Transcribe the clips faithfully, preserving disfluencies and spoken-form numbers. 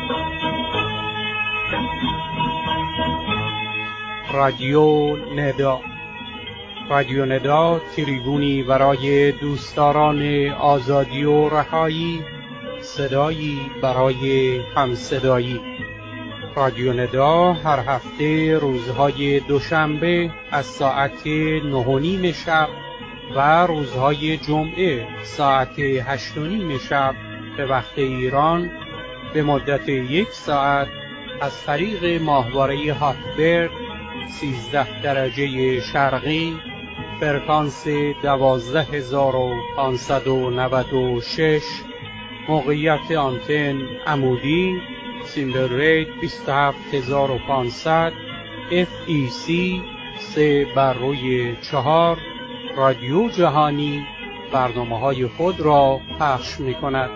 رادیو ندا. رادیو ندا تریبونی برای دوستداران آزادی و رهایی، صدایی برای همصدایی. رادیو ندا هر هفته روزهای دوشنبه از ساعت نه و نیم شب و روزهای جمعه ساعت هشت و نیم شب به وقت ایران به مدت یک ساعت از طریق ماهواره هاکبرد سیزده درجه شرقی، فرکانس دوازده هزار و پانصد و نود و شش، موقعیت آنتن عمودی، سیمبل ریت بیست و هفت هزار و پانصد، اف ای سی سه بر روی چهار، رادیو جهانی برنامه‌های خود را پخش می‌کند.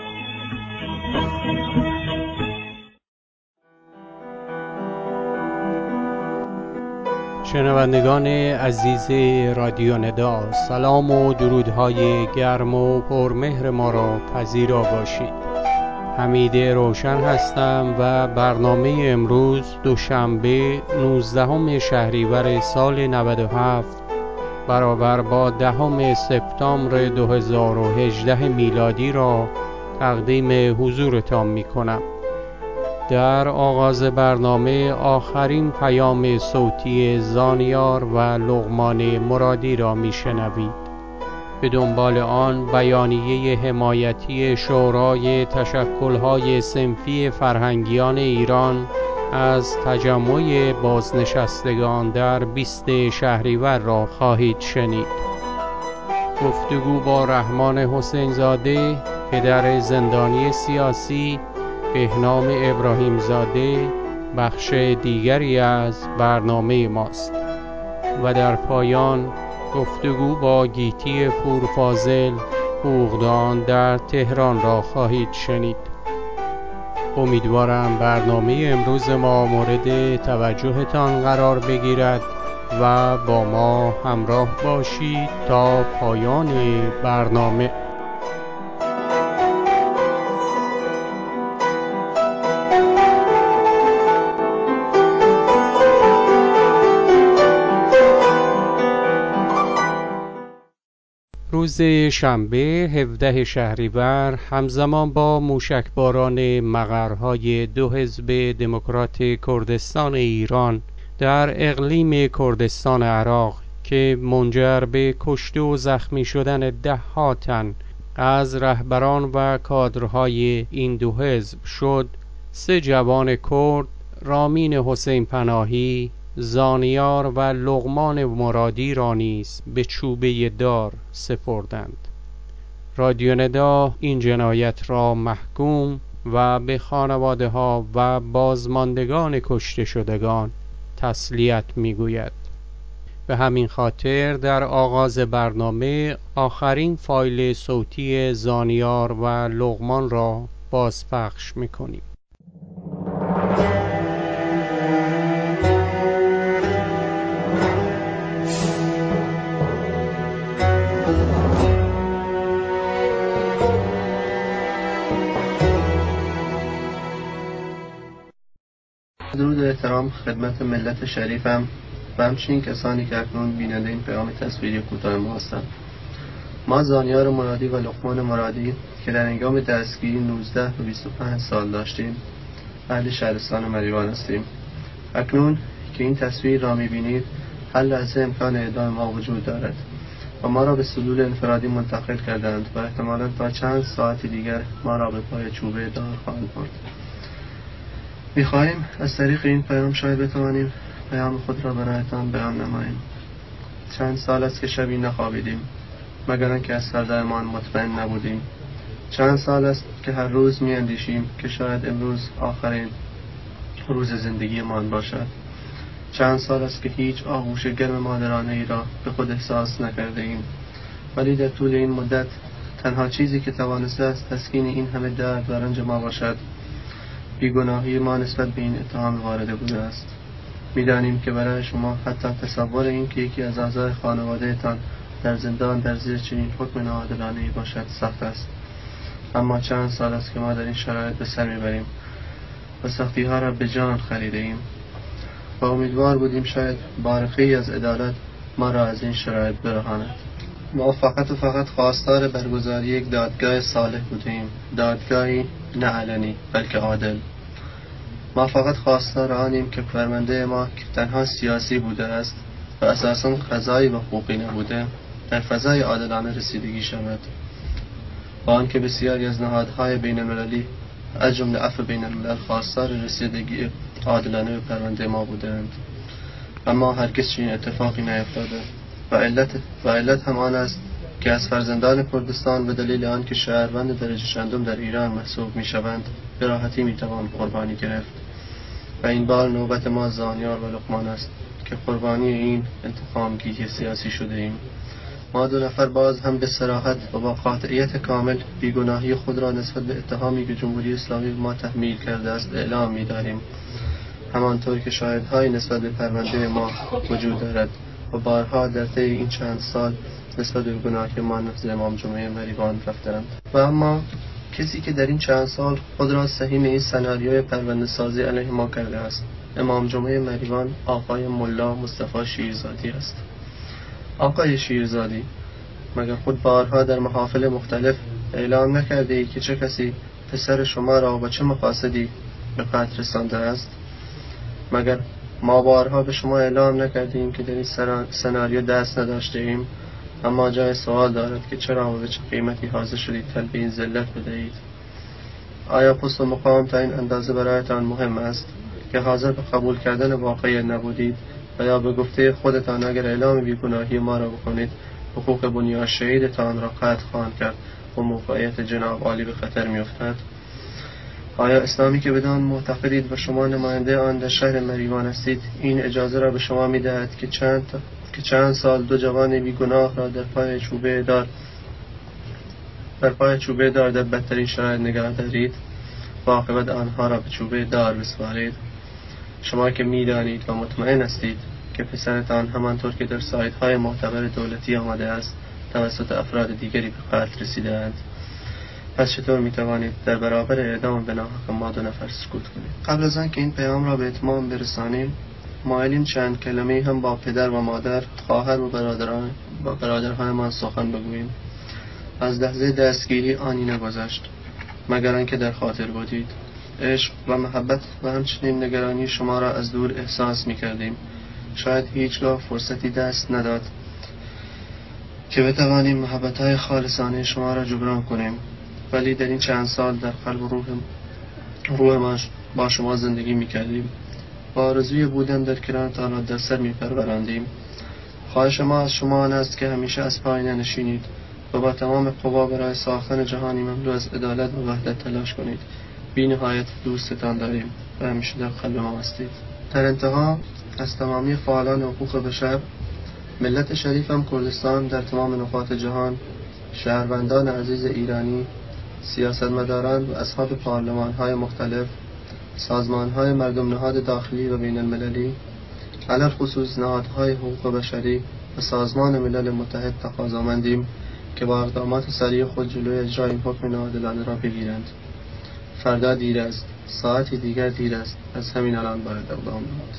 شنوندگان عزیز رادیو ندا، سلام و درودهای گرم و پرمهر ما را پذیرا باشید. حمید روشن هستم و برنامه امروز دوشنبه نوزدهم شهریور سال نود و هفت برابر با دهم سپتامبر دو هزار و هجده میلادی را تقدیم حضورتان می کنم. در آغاز برنامه آخرین پیام صوتی زانیار و لقمان مرادی را می شنوید. به دنبال آن بیانیه حمایتی شورای تشکل‌های صنفی فرهنگیان ایران از تجمع بازنشستگان در بیست شهریور را خواهید شنید. گفتگو با رحمان حسین زاده، پدر زندانی سیاسی، بهنام ابراهیم زاده بخش دیگری از برنامه ماست و در پایان گفتگو با گیتی پورفاضل، حقوقدان در تهران را خواهید شنید. امیدوارم برنامه امروز ما مورد توجهتان قرار بگیرد و با ما همراه باشید تا پایان برنامه. روز شنبه هفدهم شهریور همزمان با موشکباران مقرهای دو حزب دموکرات کردستان ایران در اقلیم کردستان عراق که منجر به کشته و زخمی شدن ده ها تن از رهبران و کادرهای این دو حزب شد، سه جوان کرد، رامین حسین پناهی، زانیار و لقمان مرادی را نیز به چوبه دار سپردند. رادیو ندا این جنایت را محکوم و به خانواده ها و بازماندگان کشته شدگان تسلیت میگوید. به همین خاطر در آغاز برنامه آخرین فایل صوتی زانیار و لقمان را بازپخش میکنیم. درود و احترام خدمت ملت شریفم و همچنین کسانی که اکنون بیننده این پیام تصویری کوتاه ما هستند. ما زانیار مرادی و لقمان مرادی که در هنگام دستگیری نوزده و بیست و پنج سال داشتیم، اهل شهرستان مریوان هستیم. اکنون که این تصویر را می‌بینید، هر لحظه امکان اعدام ما وجود دارد و ما را به سلول انفرادی منتقل کردند و احتمالاً تا چند ساعت دیگر ما را به پای چوبه دار خواهند برد. می‌خواهیم از طریق این پیام شاید بتوانیم پیام خود را برایتان بیان نماییم. چند سال است که شبی نخوابیدیم مگر آنکه از سردرمان مطمئن نبودیم. چند سال است که هر روز می‌اندیشیم که شاید امروز آخرین روز زندگیمان باشد. چند سال است که هیچ آغوش گرم مادرانه ای را به خود احساس نکرده ایم، ولی در طول این مدت تنها چیزی که توانسته است تسکین این همه درد و رنج ما باشد، بیگناهی ما نسبت به این اتهام وارده بوده است. می‌دانیم که برای شما حتی تصور این که یکی از اعضای خانواده‌تان در زندان در زیر چنین حکم ناعادلانه‌ای باشد سخت است، اما چند سال است که ما در این شرایط به سر می‌بریم و سختی ها را به جان خریده ایم و امیدوار بودیم شاید بارقه‌ای از عدالت ما را از این شرایط برهاند. ما فقط و فقط خواستار برگزاری یک دادگاه صالح بودیم، دادگاهی نه علنی بلکه عادل. ما فقط خواستار آنیم که فرمانده ما که تنها سیاسی بوده است و اساساً قضایی و حقوقی نبوده در فضای عادلانه رسیدگی شود، با آنکه بسیاری از نهادهای بین المللی از جمله عفو بین الملل خواستار رسیدگی عادلانه به پرونده ما بودند، اما هرگز چنین اتفاقی نیفتاده و علت و علت هم آن است که از فرزندان کردستان به دلیل آنکه شهروند درجه چندم در ایران محسوب می‌شوند به راحتی می‌توان قربانی گرفت و این بار نوبت ما زانیار و لقمان است که قربانی این انتقامگیری سیاسی شده ایم. ما دو نفر باز هم به صراحت و با قاطعیت کامل بیگناهی خود را نسبت به اتهامی که جمهوری اسلامی ما تحمیل کرده است اعلام می‌داریم، همانطور که شاهدهای نسبت به پرونده ما وجود دارد و بارها در طی این چند سال نسبت به گناهی ما نزد امام جمعه مریوان رفتند. و اما کسی که در این چند سال خود را سهیم این سناریوی پرونده سازی علیه ما کرده است امام جمعه مریوان آقای ملا مصطفی شیرزادی است. آقای شیرزادی، مگر خود بارها در محافل مختلف اعلام نکرده ای که چه کسی پسر شما را با چه مقاصدی به قتل رسانده است؟ مگر ما بارها به شما اعلام نکردیم که در این سناریو دست نداشته ایم؟ اما جای سوال دارد که چرا و به چه قیمتی حاضر شدید تل به این ذلت بدهید؟ آیا پست و مقام تا این اندازه برایتان مهم است که حاضر به قبول کردن واقعیت نبودید و یا به گفته خودتان اگر اعلام بیگناهی ما را بکنید حقوق بنیاد شهیدتان را قطع خواهند کرد و موقعیت جناب عالی به خطر می‌افتد؟ آیا اسلامی که بدان معتقدید و شما نماینده آن در شهر مریوان هستید این اجازه را به شما می‌دهد که چند که چند سال دو جوان بیگناه را در پای چوبه دار در پای چوبه دار در بدترین شرایط نگاه دارید و عاقبت آنها را به چوبه دار بسپارید؟ شما که می‌دانید و مطمئن هستید که پسرتان همانطور که در سایت‌های معتبر دولتی آمده است توسط افراد دیگری به قتل رسیده‌اند، پس چطور می‌توانید در برابر اعدام به ناحق ما دو نفر سکوت کنید؟ قبل از آنکه این پیام را به اتمام برسانیم مایلیم چند کلمه‌ای هم با پدر و مادر، خواهر و برادران و برادرهایمان سخن بگوییم. از لحظه دستگیری آنی نگذشت مگر آنکه در خاطر بودید. عشق و محبت و همچنین نگرانی شما را از دور احساس می‌کردیم. شاید هیچگاه فرصتی دست نداد که بتوانیم محبت‌های خالصانه شما را جبران کنیم، ولی در این چند سال در قلب و روح روح ما با شما زندگی می‌کردیم. با آرزوی بودن در کنارتان را در سر می‌پروراندیم. خواهش ما از شما آن است که همیشه از پای ننشینید و با تمام قوا برای ساختن جهانی مملو از عدالت و وحدت تلاش کنید. بی نهایت دوستتان داریم و همیشه در قلب ما هستید. در انتها از تمامی فعالان حقوق بشر، ملت شریفم کردستان در تمام نقاط جهان، شهروندان عزیز ایرانی، سیاستمداران و اصحاب پارلمان‌های مختلف، سازمان‌های مردم نهاد داخلی و بین المللی، علل خصوص نهادهای حقوق بشری و سازمان ملل متحد تقاضامندیم که با اقدامات سریع خود جلوی اجرای این حکم ناعادلانه را بگیرند. فردا دیر است، ساعتی دیگر دیر است، از همین الان باید اقدام نمود.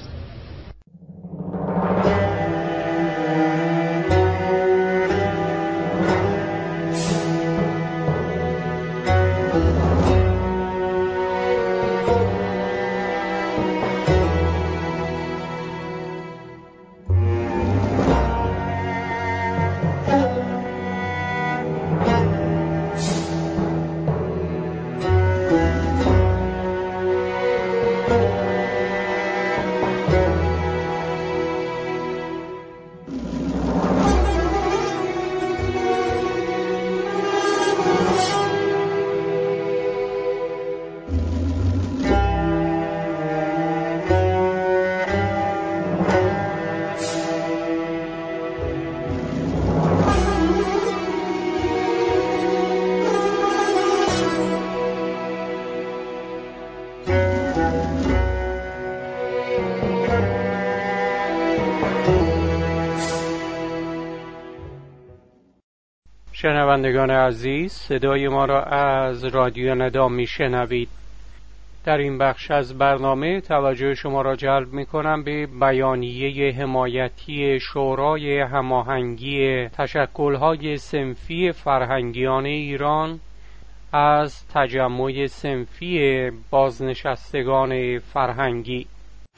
شنوندگان عزیز، صدای ما را از رادیو ندا میشنوید. در این بخش از برنامه توجه شما را جلب می کنم به بیانیه حمایتی شورای هماهنگی تشکل‌های صنفی فرهنگیان ایران از تجمع صنفی بازنشستگان فرهنگی.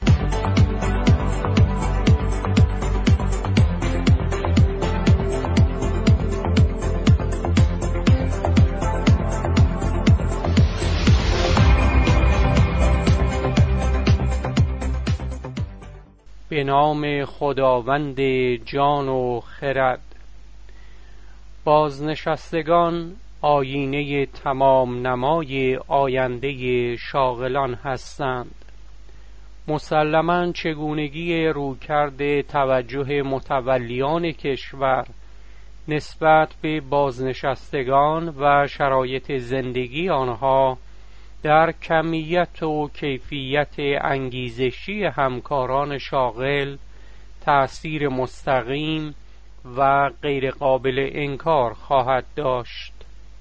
به نام خداوند جان و خرد. بازنشستگان آینه تمام نمای آینده شاغلان هستند. مسلماً چگونگی رویکرد توجه متولیان کشور نسبت به بازنشستگان و شرایط زندگی آنها در کمیت و کیفیت انگیزشی همکاران شاغل تأثیر مستقیم و غیر قابل انکار خواهد داشت.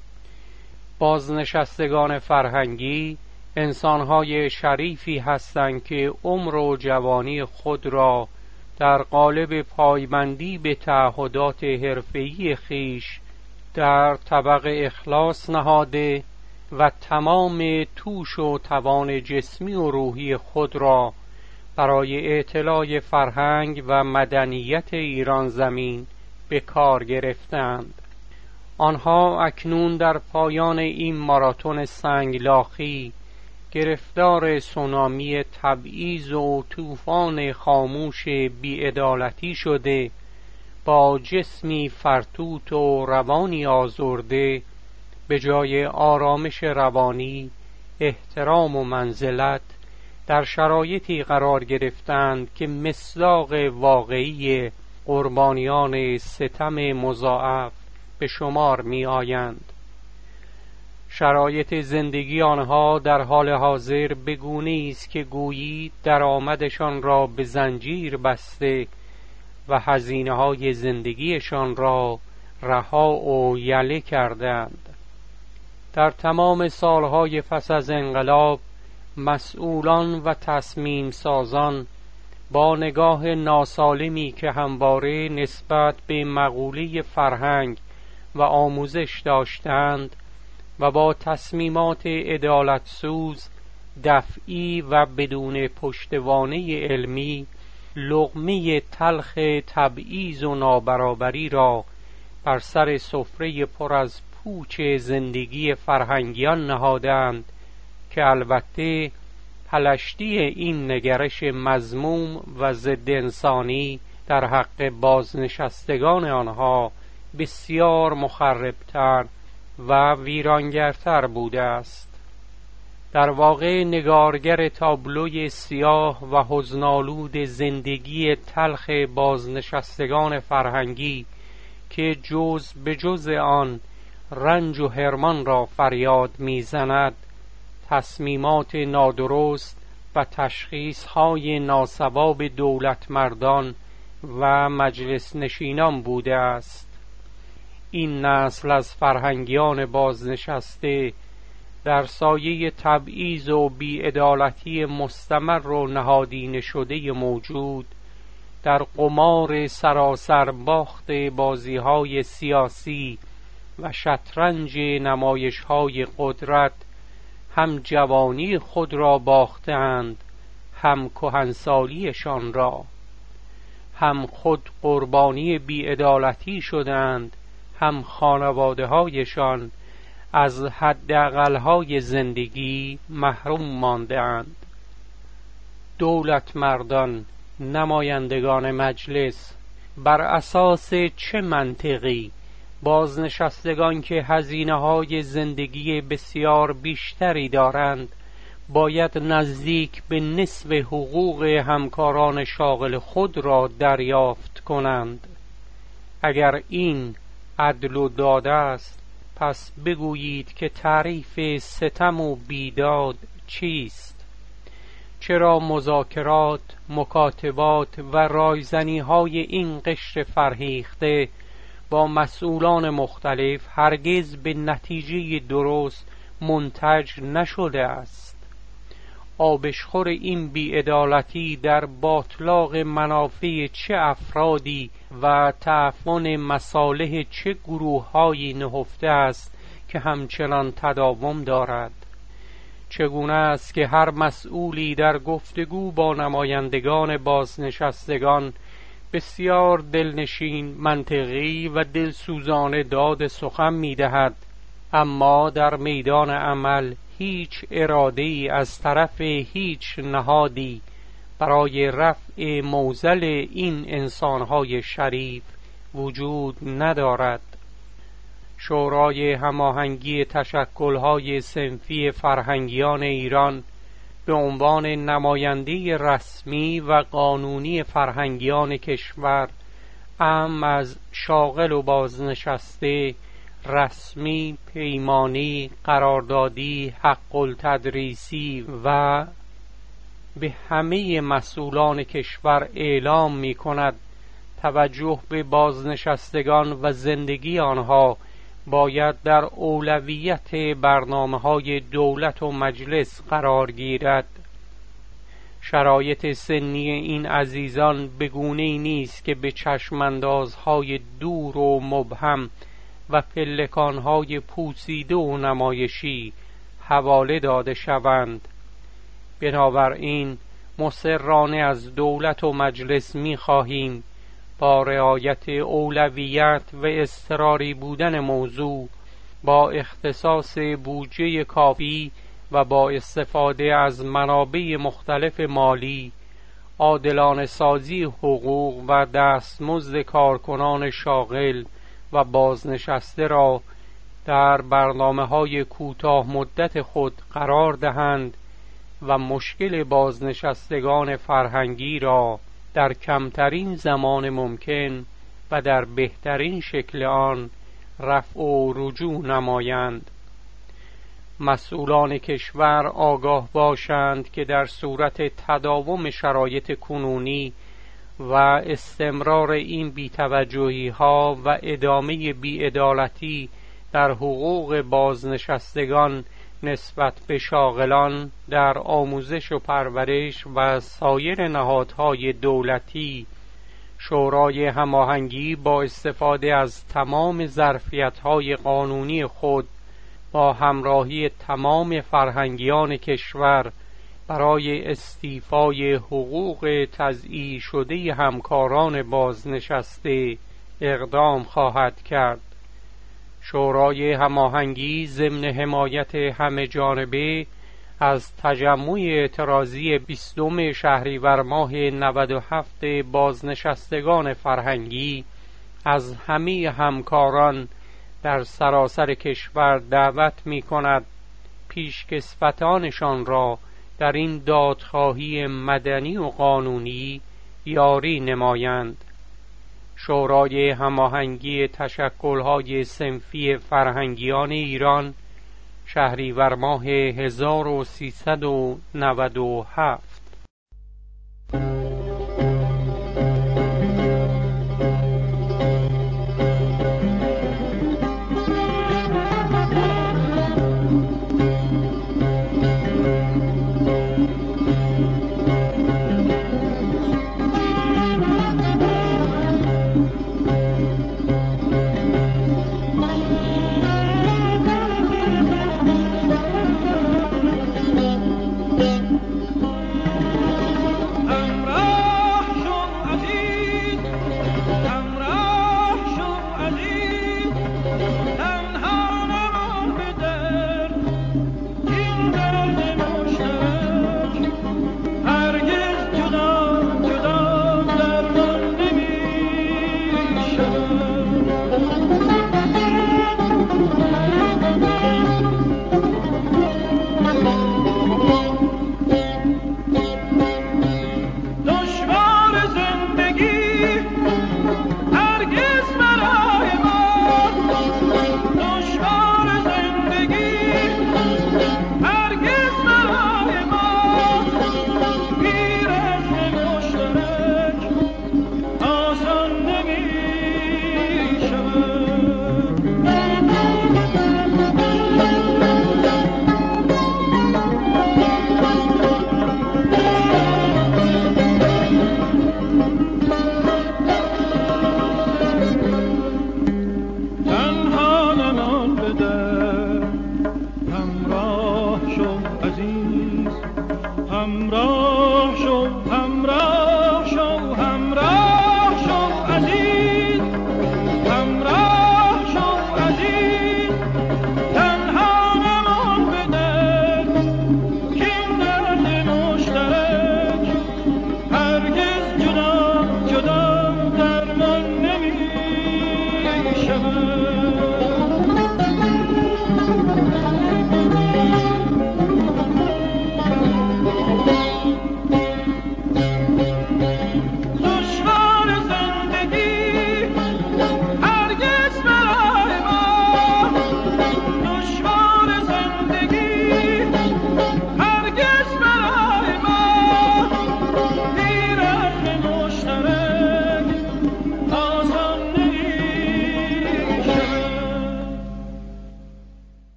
بازنشستگان فرهنگی انسانهای شریفی هستند که عمر و جوانی خود را در قالب پایبندی به تعهدات حرفه‌ای خویش در طبق اخلاص نهاده و تمام توش و توان جسمی و روحی خود را برای اطلاع فرهنگ و مدنیت ایران زمین به کار گرفتند. آنها اکنون در پایان این ماراتون سنگلاخی گرفتار سونامی تبعیض و طوفان خاموش بی‌عدالتی شده، با جسمی فرتوت و روانی آزرده به جای آرامش روانی، احترام و منزلت در شرایطی قرار گرفتند که مصداق واقعی قربانیان ستم مضاعف به شمار می آیند. شرایط زندگی آنها در حال حاضر بگونه است که گویی درآمدشان را به زنجیر بسته و هزینه های زندگیشان را رها و یله کردند. در تمام سالهای پس از انقلاب مسئولان و تصمیم سازان با نگاه ناسالمی که همواره نسبت به مقوله فرهنگ و آموزش داشتند و با تصمیمات عدالتسوز، دفعی و بدون پشتوانه علمی لقمه تلخ تبعیض و نابرابری را بر سر سفره پر از پوچ زندگی فرهنگیان نهادند که البته پلشتی این نگرش مذموم و ضد انسانی در حق بازنشستگان آنها بسیار مخربتر و ویرانگرتر بوده است. در واقع نگارگر تابلوی سیاه و حزن‌آلود زندگی تلخ بازنشستگان فرهنگی که جز به جز آن رنج و حرمان را فریاد میزند، تصمیمات نادرست و تشخیص‌های ناصواب دولت مردان و مجلس نشینان بوده است. این نسل از فرهنگیان بازنشسته در سایه تبعیض و بی‌عدالتی مستمر و نهادینه شده موجود در قمار سراسر باخت بازی‌های سیاسی و شطرنج نمایش‌های قدرت هم جوانی خود را باختند، هم کهنسالیشان را، هم خود قربانی بی‌عدالتی شدند، هم خانواده‌هایشان از حداقل‌های زندگی محروم ماندند. دولت مردان، نمایندگان مجلس، بر اساس چه منطقی بازنشستگان که هزینه‌های زندگی بسیار بیشتری دارند باید نزدیک به نصف حقوق همکاران شاغل خود را دریافت کنند؟ اگر این عدل و داد است، پس بگویید که تعریف ستم و بیداد چیست؟ چرا مذاکرات، مکاتبات و رایزنی‌های این قشر فرهیخته با مسئولان مختلف هرگز به نتیجه درست منتج نشده است؟ آبشخور این بی‌عدالتی در باطلاق منافع چه افرادی و تعفن مصالح چه گروه‌هایی نهفته است که همچنان تداوم دارد. چگونه است که هر مسئولی در گفتگو با نمایندگان بازنشستگان بسیار دلنشین، منطقی و دلسوزانه داد سخن می‌دهد، اما در میدان عمل هیچ اراده‌ای از طرف هیچ نهادی برای رفع معضل این انسان‌های شریف وجود ندارد. شورای هماهنگی تشکل‌های صنفی فرهنگیان ایران به عنوان نماینده رسمی و قانونی فرهنگیان کشور، اعم از شاغل و بازنشسته، رسمی، پیمانی، قراردادی، حق التدریسی و به همه مسئولان کشور اعلام می کند توجه به بازنشستگان و زندگی آنها باید در اولویت برنامه‌های دولت و مجلس قرار گیرد. شرایط سنی این عزیزان به گونه‌ای نیست که به چشماندازهای دور و مبهم و پلکانهای پوسیده و نمایشی حواله داده شوند. بنابراین مصرانه از دولت و مجلس می خواهیم با رعایت اولویت و اضطراری بودن موضوع، با اختصاص بودجه کافی و با استفاده از منابع مختلف مالی، عادلانه سازی حقوق و دستمزد کارکنان شاغل و بازنشسته را در برنامه‌های کوتاه مدت خود قرار دهند و مشکل بازنشستگان فرهنگی را در کمترین زمان ممکن و در بهترین شکل آن رفع و رجوع نمایند. مسئولان کشور آگاه باشند که در صورت تداوم شرایط کنونی و استمرار این بی‌توجهی‌ها و ادامه بی‌عدالتی در حقوق بازنشستگان نسبت به شاغلان در آموزش و پرورش و سایر نهادهای دولتی، شورای هماهنگی با استفاده از تمام ظرفیت‌های قانونی خود با همراهی تمام فرهنگیان کشور برای استیفای حقوق تضییع شده همکاران بازنشسته اقدام خواهد کرد. شورای هماهنگی ضمن حمایت همه جانبه از تجمع اعتراضی بیستم شهریور ماه نود و هفت بازنشستگان فرهنگی از همه همکاران در سراسر کشور دعوت می کند پیشکسوتانشان را در این دادخواهی مدنی و قانونی یاری نمایند. شورای هماهنگی تشکل‌های صنفی فرهنگیان ایران، شهریور ماه هزار و سیصد و نود و هفت.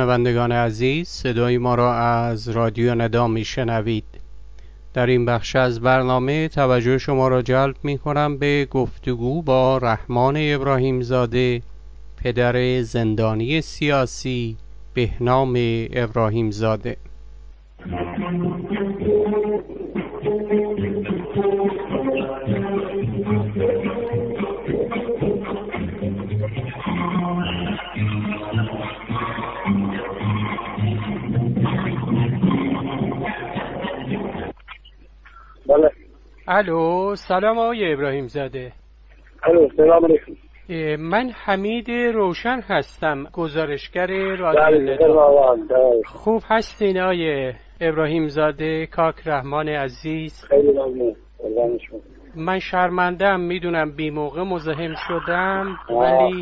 شنوندگان عزیز، صدای ما را از رادیو ندا میشنوید. در این بخش از برنامه توجه شما را جلب می کنم به گفتگو با رحمان ابراهیم زاده، پدر زندانی سیاسی بهنام ابراهیم زاده. بله. الو، سلام آقای ابراهیم زاده. الو، سلام علیکم. من حمید روشن هستم، گزارشگر رادیو ندا. خوب هستین آقای ابراهیم زاده کاک رحمان عزیز؟ خیلی ممنون. من شرمنده‌ام، میدونم بی موقع مزاحم شدم، ولی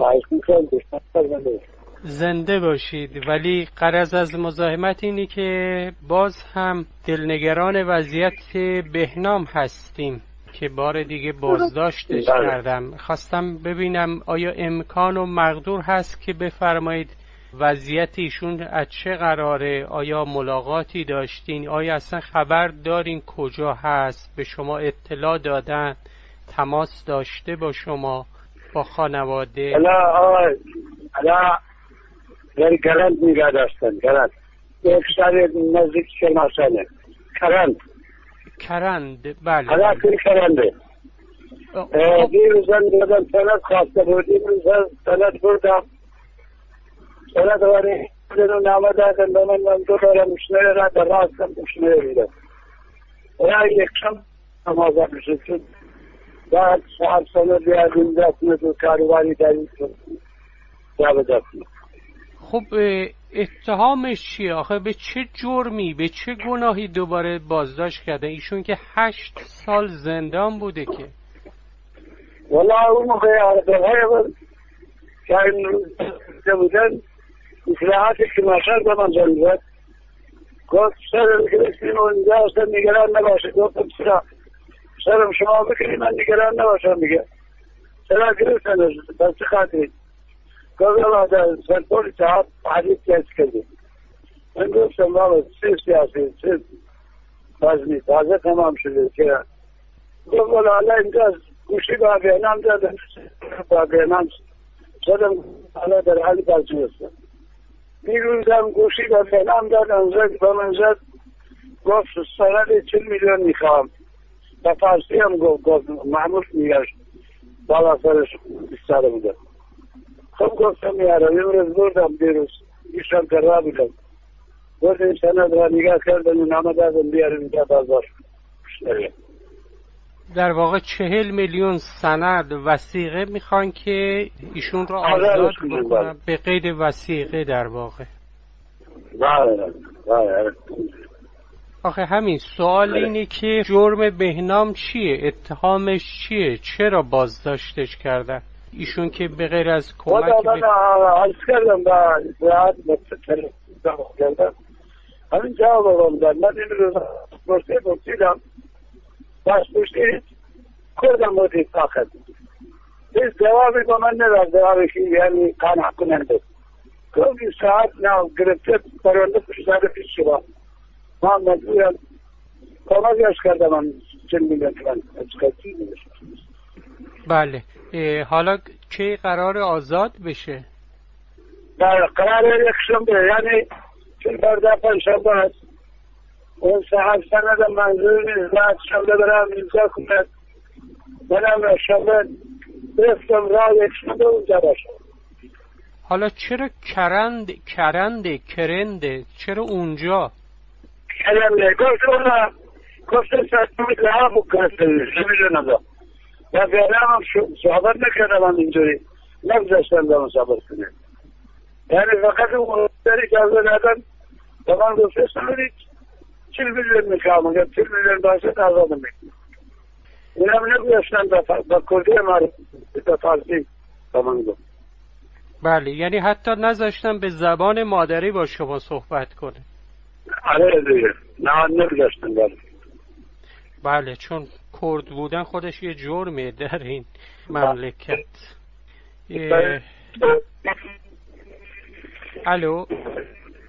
زنده باشید. ولی غرض از مزاحمت اینی که باز هم دلنگران وضعیت بهنام هستیم که بار دیگه بازداشتش کردم. خواستم ببینم آیا امکان و مقدور هست که بفرمایید وضعیت ایشون از چه قراره؟ آیا ملاقاتی داشتین؟ آیا اصلا خبر دارین کجا هست؟ به شما اطلاع دادن؟ تماس داشته با شما، با خانواده؟ الا آقای الا در گرند میگه داشتن. گرند یک شهر نزدیک شماسانه. کرند کرند بله الا کل کرنده. دیروزن دیروزن سند خواسته بود. دیروزن سند بردم. سند واری دنو نامه دادن به من. من دو دارم مشنه را در راستم مشنه بیدم. الا یک شم نمازم بشد. بعد سال سال بیادیم دستمه دو کاروانی داریم جابجا کنیم. خب اتهامش چیه؟ آخه به چه جرمی، به چه گناهی دوباره بازداشت کرده ایشون که هشت سال زندان بوده؟ که والله اون موقع عربهای بود که این بودن اصلاحاتی که مشهر به من زنید گفت سر گرفتیم و اینجا اصلا نگران نباشه. گفتم سرا سرم شما بکنی من نگران نباشم. میگه سرا گرفتن بس خاطری گفت الله در سرپولی صاحب حدیث کیس کردیم. من گفتم بابا سی سیاسی سی بازمی تازه تمام شده که گفت والله الله اینجا گوشی با بینام دادن با بینام زدم الله در حالی بازی هستم. میروزم گوشی با بینام دادن زد با من زد گفت سند چل میلیون میخوام. با فارسی هم گفت گفت محمود میگشت بالا سرش بستاره بودم. خب گفتم یارم امروز بردم دیروز ایشان کرده بودم گفت این سند را نگاه کردن و نامه دادن بیارم اینجا بازداشت. در واقع چهل میلیون سند وثیقه میخوان که ایشون رو آزاد بکنن به قید وثیقه در واقع. بله بله. آخه همین سوال اینه که جرم بهنام چیه؟ اتهامش چیه؟ چرا بازداشتش کردن ایشون که به غیر از کمک من عرض کردم با اطلاعات متفکر کردم همین جواب آقام داد. من این روز پرسه پرسیدم باش پرسید کردم بودی فقط این جوابی با من نداد. جوابی که یعنی قانع کننده گفت این ساعت نو گرفته پرونده پشتاره پیش شما ما مجبورم کمکش کردم من چند میلیون تومن از خیلی میشه. بله حالا چه قرار آزاد بشه؟ بله قرار یک شنبه یعنی چون برده پنجشنبه هست اون صاحب سند منظور نیست بعد شنبه برم امضا کنند برم شنبه برفتم راه یک شنبه اونجا باشم. حالا چرا کرند کرنده کرنده چرا اونجا؟ کرنده گفت اونا گفتم سرطمید لها بکنستم نمیدونم دا و بیانم هم صحبت نکردم هم اینجوری نگذاشتم دا صحبت کنیم. یعنی فقط اون داری که از دادن و من گفته سنوری چل میلیون میخوام اگر چل میلیون باشه تازه میکنم. این هم نگذاشتم با کردی ما به فارسی با من گفت. بله یعنی حتی نذاشتم به زبان مادری با شما صحبت کنه. آره دیگه نه نگذاشتم. بله بله چون کرد بودن خودش یه جرمه در این مملکت. الو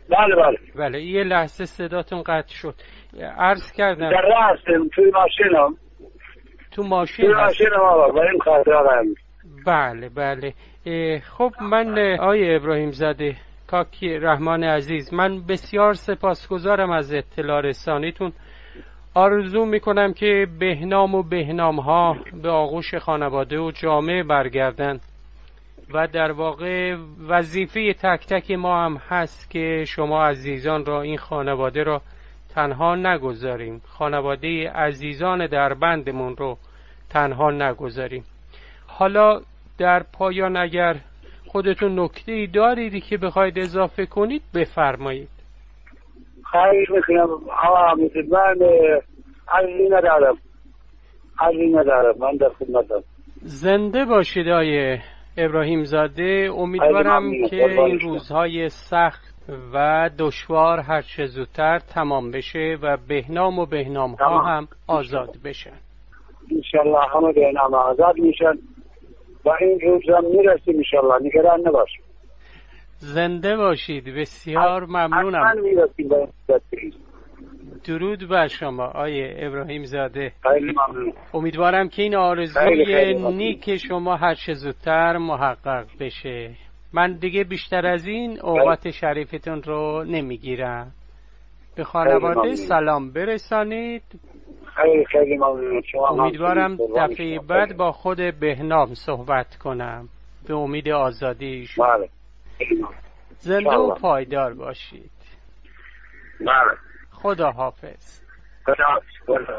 بله بله بله یه لحظه صداتون قطع شد. عرض کردم در راه هستیم، توی ماشینم. تو ماشین توی هست. ماشینم آقا با این خاطرم. بله بله. خب من آیه ابراهیم زاده کاکی رحمان عزیز، من بسیار سپاسگزارم از اطلاع رسانیتون. آرزو میکنم که بهنام و بهنام ها به آغوش خانواده و جامعه برگردن و در واقع وظیفه تک تک ما هم هست که شما عزیزان را، این خانواده را تنها نگذاریم، خانواده عزیزان در بندمون رو تنها نگذاریم. حالا در پایان اگر خودتون نکته‌ای داریدی که بخواید اضافه کنید بفرمایید. خیلی میکنم آقا میکنم، من عزیزی ندارم عزیزی ندارم من در خدمتم. زنده باشید آیه ابراهیم زاده. امیدوارم که این روزهای سخت و دشوار هر چه زودتر تمام بشه و بهنام و بهنام ها هم آزاد بشن. انشالله همه بهنام آزاد میشن و این روز هم میرسیم انشالله، نگران نباش. زنده باشید. بسیار ممنونم. حتما میرسیم به این. درود بر شما آیه ابراهیم زاده. خیلی ممنون. امیدوارم که این آرزوی نیک شما هر چه زودتر محقق بشه. من دیگه بیشتر از این اوقات شریفتون رو نمیگیرم. به خانواده سلام برسانید. خیلی خیلی ممنون. امیدوارم دفعه بعد با خود بهنام صحبت کنم به امید آزادیش. بله. زنده و پایدار باشید. بله. خدا حافظ. خدا حافظ.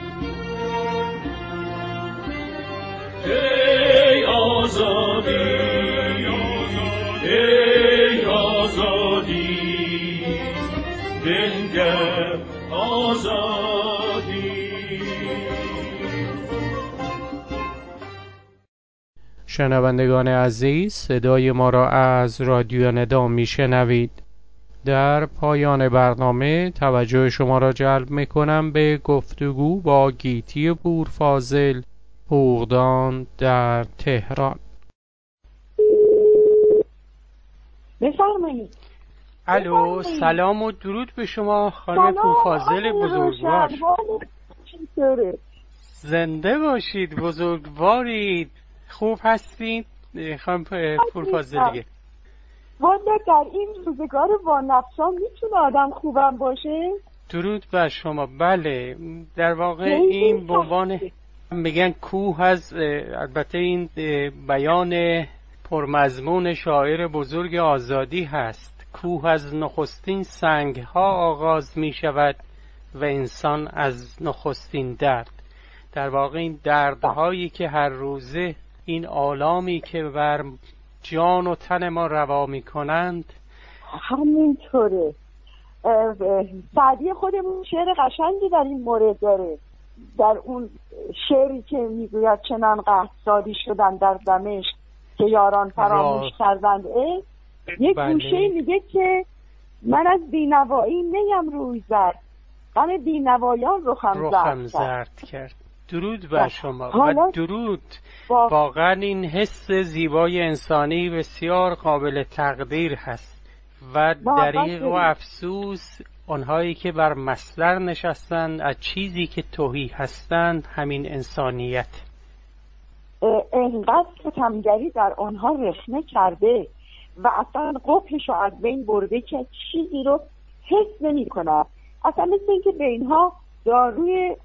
ای آزادی آزادی بنگر آزادی. شنوندگان عزیز، صدای ما را از رادیو ندا میشنوید. در پایان برنامه توجه شما را جلب میکنم به گفتگو با گیتی پورفاضل، حقوقدان در تهران. بفرمایید. الو، سلام و درود به شما خانم پورفاضل بزرگوار. زنده باشید، بزرگوارید. خوب هستید خانم پورفاضل؟ والا در این روزگار وانفسان میتونه آدم خوبم باشه؟ درود بر شما. بله، در واقع این به عنوان میگن کوه از، البته این بیان پرمضمون شاعر بزرگ آزادی هست. کوه از نخستین سنگ ها آغاز می شود و انسان از نخستین درد. در واقع این دردهایی که هر روزه، این آلامی که بر جان و تن ما روا می کنند، همینطوره. سعدی خودمون شعر قشنگی در این مورد داره، در اون شعری که میگوید چنان قحط‌زادی شدن در دمشق که یاران فراموش کردند. یک گوشه میگه که من از بینوایی نیم روی زرد، غم بینوایان رخم زرد, زرد کرد. درود بر شما و درود. واقعا این حس زیبای انسانی بسیار قابل تقدیر هست و دریغ و افسوس آنهایی که بر مسلر نشستند از چیزی که تهی هستند همین انسانیت. اینقدر ستمگری در آنها رخنه کرده و اصلا قبحش رو از بین برده که چیزی رو حس نمی کنن. اصلا مثل این که به اینها داروی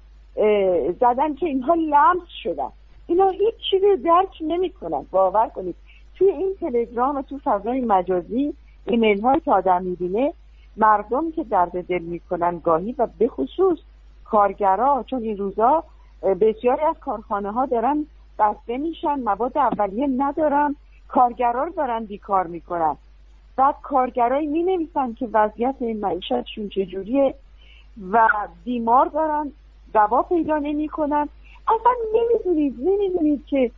زدن که اینها لمس شدن. اینا هیچ چیزی درک نمی کنن. باور کنید توی این تلگرام و تو فضای مجازی ایمیل های که آدم می بینه، مردم که درد دل می کنن گاهی و به خصوص کارگرها، چون این روزا بسیاری از کارخانه ها دارن بسته میشن، مواد اولیه ندارن، کارگرها رو دارن بیکار میکنن. بعد کارگرایی می نویسن که وضعیت این معیشتشون چجوریه و بیمار دارن، دوا پیدا نمی کنن. اصلا نمیدونید نمیدونید که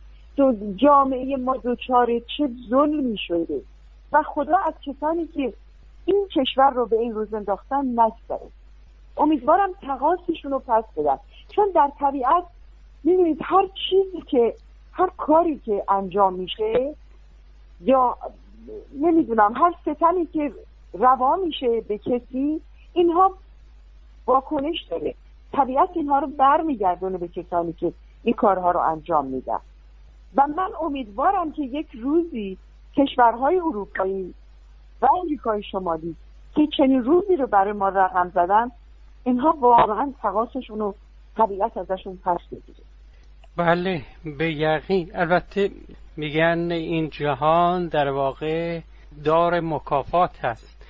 جامعه ما دوچار چه ظلمی شده و خدا از کسانی که این کشور رو به این روز انداختن نگذره. امیدوارم تقاصشون رو پس بدن، چون در طبیعت میدونید هر چیزی که، هر کاری که انجام میشه یا نمیدونم هر ستمی که روا میشه به کسی، اینها واکنش داره. طبیعت اینها رو برمیگردونه به کسانی که این کارها رو انجام میدن و من امیدوارم که یک روزی کشورهای اروپایی و امریکای شمالی که چنین روزی رو برای ما رقم زدن، اینها واقعا تقاصشون رو طبیعت ازشون پس بگیره. بله به یقین. البته میگن این جهان در واقع دار مکافات هست،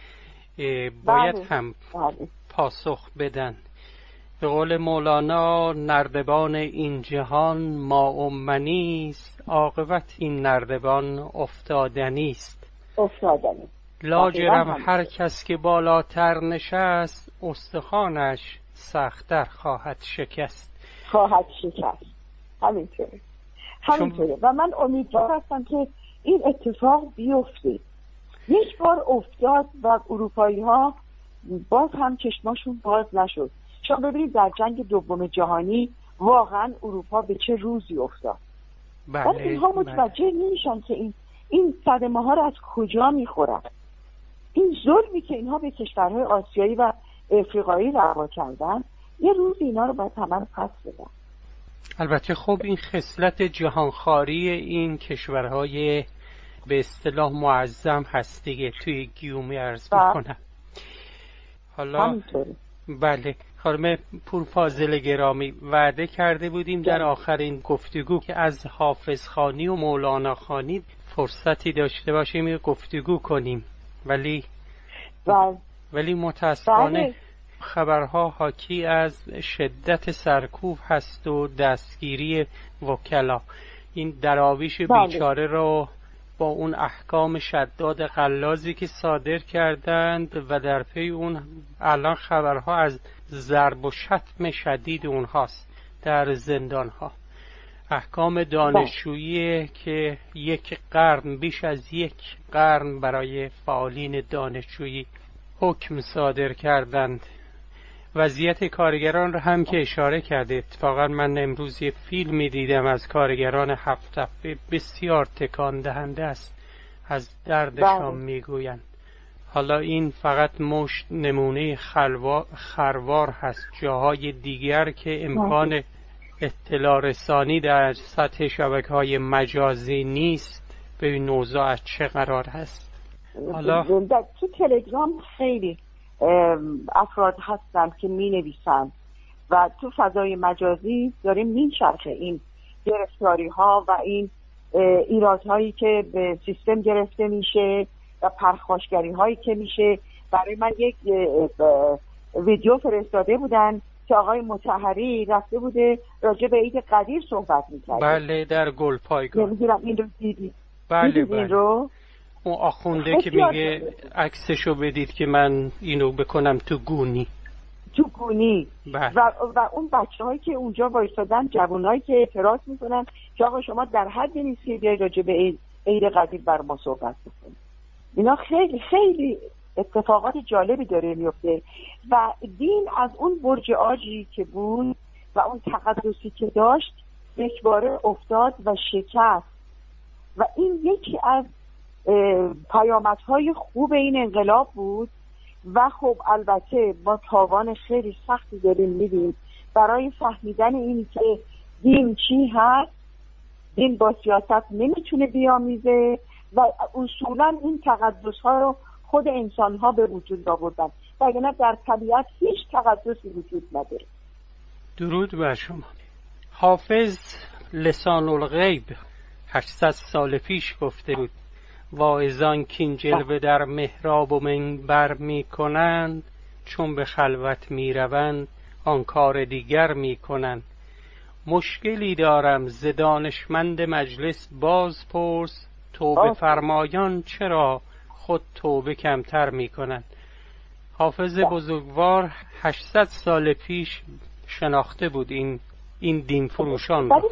باید بله. هم بله. پاسخ بدن. به قول مولانا نردبان این جهان ما امنیست، عاقبت این نردبان افتادنیست. افتادنی لاجرم هر کس که بالاتر نشست، استخوانش سخت‌تر خواهد شکست. خواهد شکست. همینطوره همینطوره و من امیدوار هستم که این اتفاق بیفته. یک بار افتاد و اروپایی ها باز هم چشماشون باز نشد. چون ببینید در جنگ دوم جهانی واقعا اروپا به چه روزی افتاد. بله. ولی اینها متوجه نمیشن که این این صدمه ها رو از کجا میخورن. این ظلمی که اینها به کشورهای آسیایی و افریقایی روا کردن، یه روز اینا رو باید همه پس بدن. البته خب این خصلت جهانخواری این کشورهای به اصطلاح معظم هست دیگه، توی گیومی عرض میکنم. حالا همینطوره. بله خانم پورفاضل گرامی، وعده کرده بودیم در آخرین گفتگو که از حافظ خانی و مولانا خانی فرصتی داشته باشیم گفتگو کنیم، ولی بله. ولی متاسفانه بله. خبرها حاکی از شدت سرکوب هست و دستگیری وکلا. این دراویش بله. بیچاره رو با اون احکام شداد غلاظی که صادر کردند و در پی اون الان خبرها از ضرب و شتم شدید اونهاست در زندانها. احکام دانشجویی که یک قرن، بیش از یک قرن برای فعالین دانشجویی حکم صادر کردند. وضعیت کارگران را هم که اشاره کرده، اتفاقا من امروز یه فیلمی دیدم از کارگران هفت تپه، بسیار تکان دهنده است، از دردشان میگویند. حالا این فقط مشت نمونه خروار هست، جاهای دیگر که امکان اطلاع رسانی در سطح شبکه‌های مجازی نیست، به این اوضاع از چه قرار هست. حالا در تو تلگرام خیلی افراد هستن که می نویسن و تو فضای مجازی داره می چرخه این گرفتاری ها و این ایرادهایی که به سیستم گرفته میشه و پرخاشگری هایی که میشه. برای من یک ویدیو فرستاده بودن که آقای مطهری رفته بوده راجع به عید قدیر صحبت میکرد. بله، در گلپایگاه. نمیدونم این رو دیدید؟ بله بله. این رو اون آخونده که میگه عکسشو بدید که من اینو بکنم تو گونی تو گونی بله. و, و اون بچه هایی که اونجا وایسادن، جوانایی که اعتراض میکنن که آقا شما در حد نیست که بیاید راجع به عید قدیر بر ما صحبت بکنید. اینا خیلی خیلی اتفاقات جالبی داره میفته و دین از اون برج آجی که بود و اون تقدسی که داشت یک باره افتاد و شکست و این یکی از پیامدهای خوب این انقلاب بود. و خب البته ما تاوان خیلی سختی داریم میدیم برای فهمیدن این که دین چی هست. دین با سیاست نمیتونه بیامیزه و اصولا این تقدس ها رو خود انسان ها به وجود آوردن، وگرنه در طبیعت هیچ تقدسی وجود نداره. درود بر شما. حافظ لسان الغیب هشتصد سال پیش گفته بود واعظان کین جلوه در محراب و منبر می کنند، چون به خلوت می روند آن کار دیگر می کنند. مشکلی دارم ز دانشمند مجلس باز پرس، توبه فرمایان چرا خود توبه کمتر می کنند. حافظ بزرگوار هشتصد سال پیش شناخته بود این این دین فروشان رو.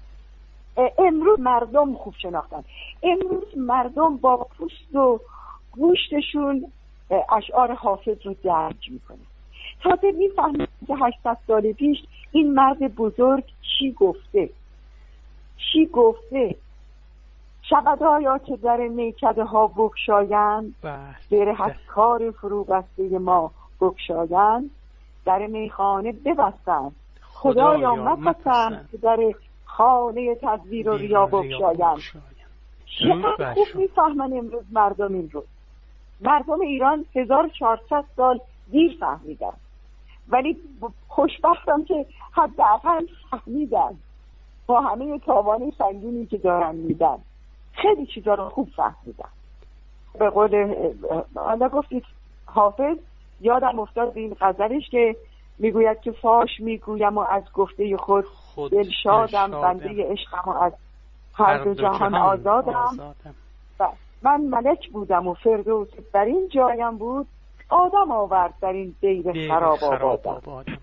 امروز مردم خوب شناختن. امروز مردم با پوست و گوشتشون اشعار حافظ رو درک میکنه. تازه میفهمید که هشتصد سال پیش این مرد بزرگ چی گفته چی گفته شود آیا که در میکده ها بگشایند، در از کار فرو بسته ما بگشایند، در میخانه ببستند خدایا مپسند که در خانه تدبیر و ریا بگشایند. چقدر خوب میفهمن امروز مردم این رو. مردم ایران هزار و چهارصد سال دیر فهمیدن، ولی خوشبختم که حداقل فهمیدن با همه تاوان سنگینی که دارن میدن. خیلی چیزا رو خوب فهمیدن. به قول حالا گفتید حافظ، یادم افتاد به این غزلش که میگوید که فاش میگویم و از گفته خود دل شادم، بنده عشقم و از هر دو جهان آزادم. آزادم. من ملک بودم و فردوس در این جایم بود، آدم آورد در این دیر خراب آبادم.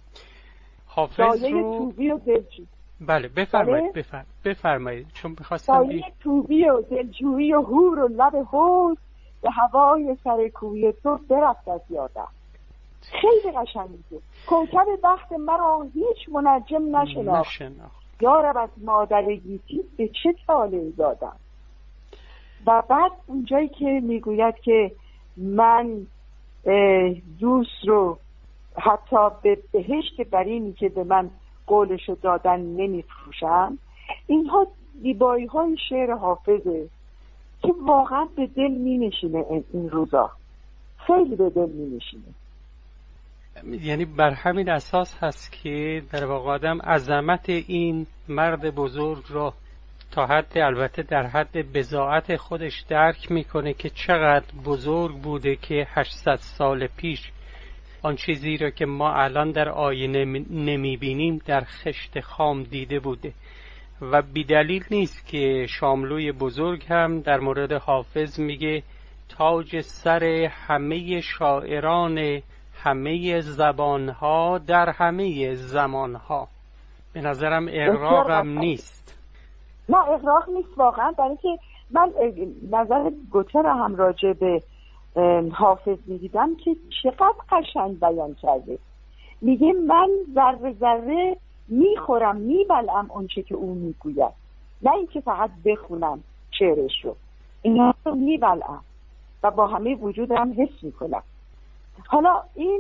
حافظ سایه رو توبی و دلجویی. بله بفرمایید بفرمایید بفرمایید چون بخواستم سایه توبی و دلجویی و هور و لب حوض به هوای سر کوی تو برفت از یادم. خیلی قشنگه. کوکب بخت مرا هیچ منجم نشناخت، یارب از مادر گیتی به چه طالع دادم. و بعد اونجایی که میگوید که من دوست رو حتی به بهشت برینی که به من قولشو دادن نمیفروشم. اینها زیبایی های شعر حافظه که واقعا به دل می نشینه. این روزا خیلی به دل می نشینه. یعنی بر همین اساس هست که در واقع آدم عظمت این مرد بزرگ را تا حد، البته در حد بضاعت خودش درک میکنه که چقدر بزرگ بوده که هشتصد سال پیش آن چیزی را که ما الان در آینه نمیبینیم در خشت خام دیده بوده و بیدلیل نیست که شاملوی بزرگ هم در مورد حافظ میگه تاج سر همه شاعران همه زبانها در همه زمانها. به نظرم اغراقم نیست. نه اغراق نیست واقعا، برای که من نظر گوته را هم راجع به حافظ میدیدم که چقدر قشنگ بیان کرده. میگه من ذره ذره میخورم میبلعم اون چه که او میگوید، نه اینکه فقط بخونم شعرش رو، اینا رو میبلعم و با همه وجودم حس میکنم. حالا این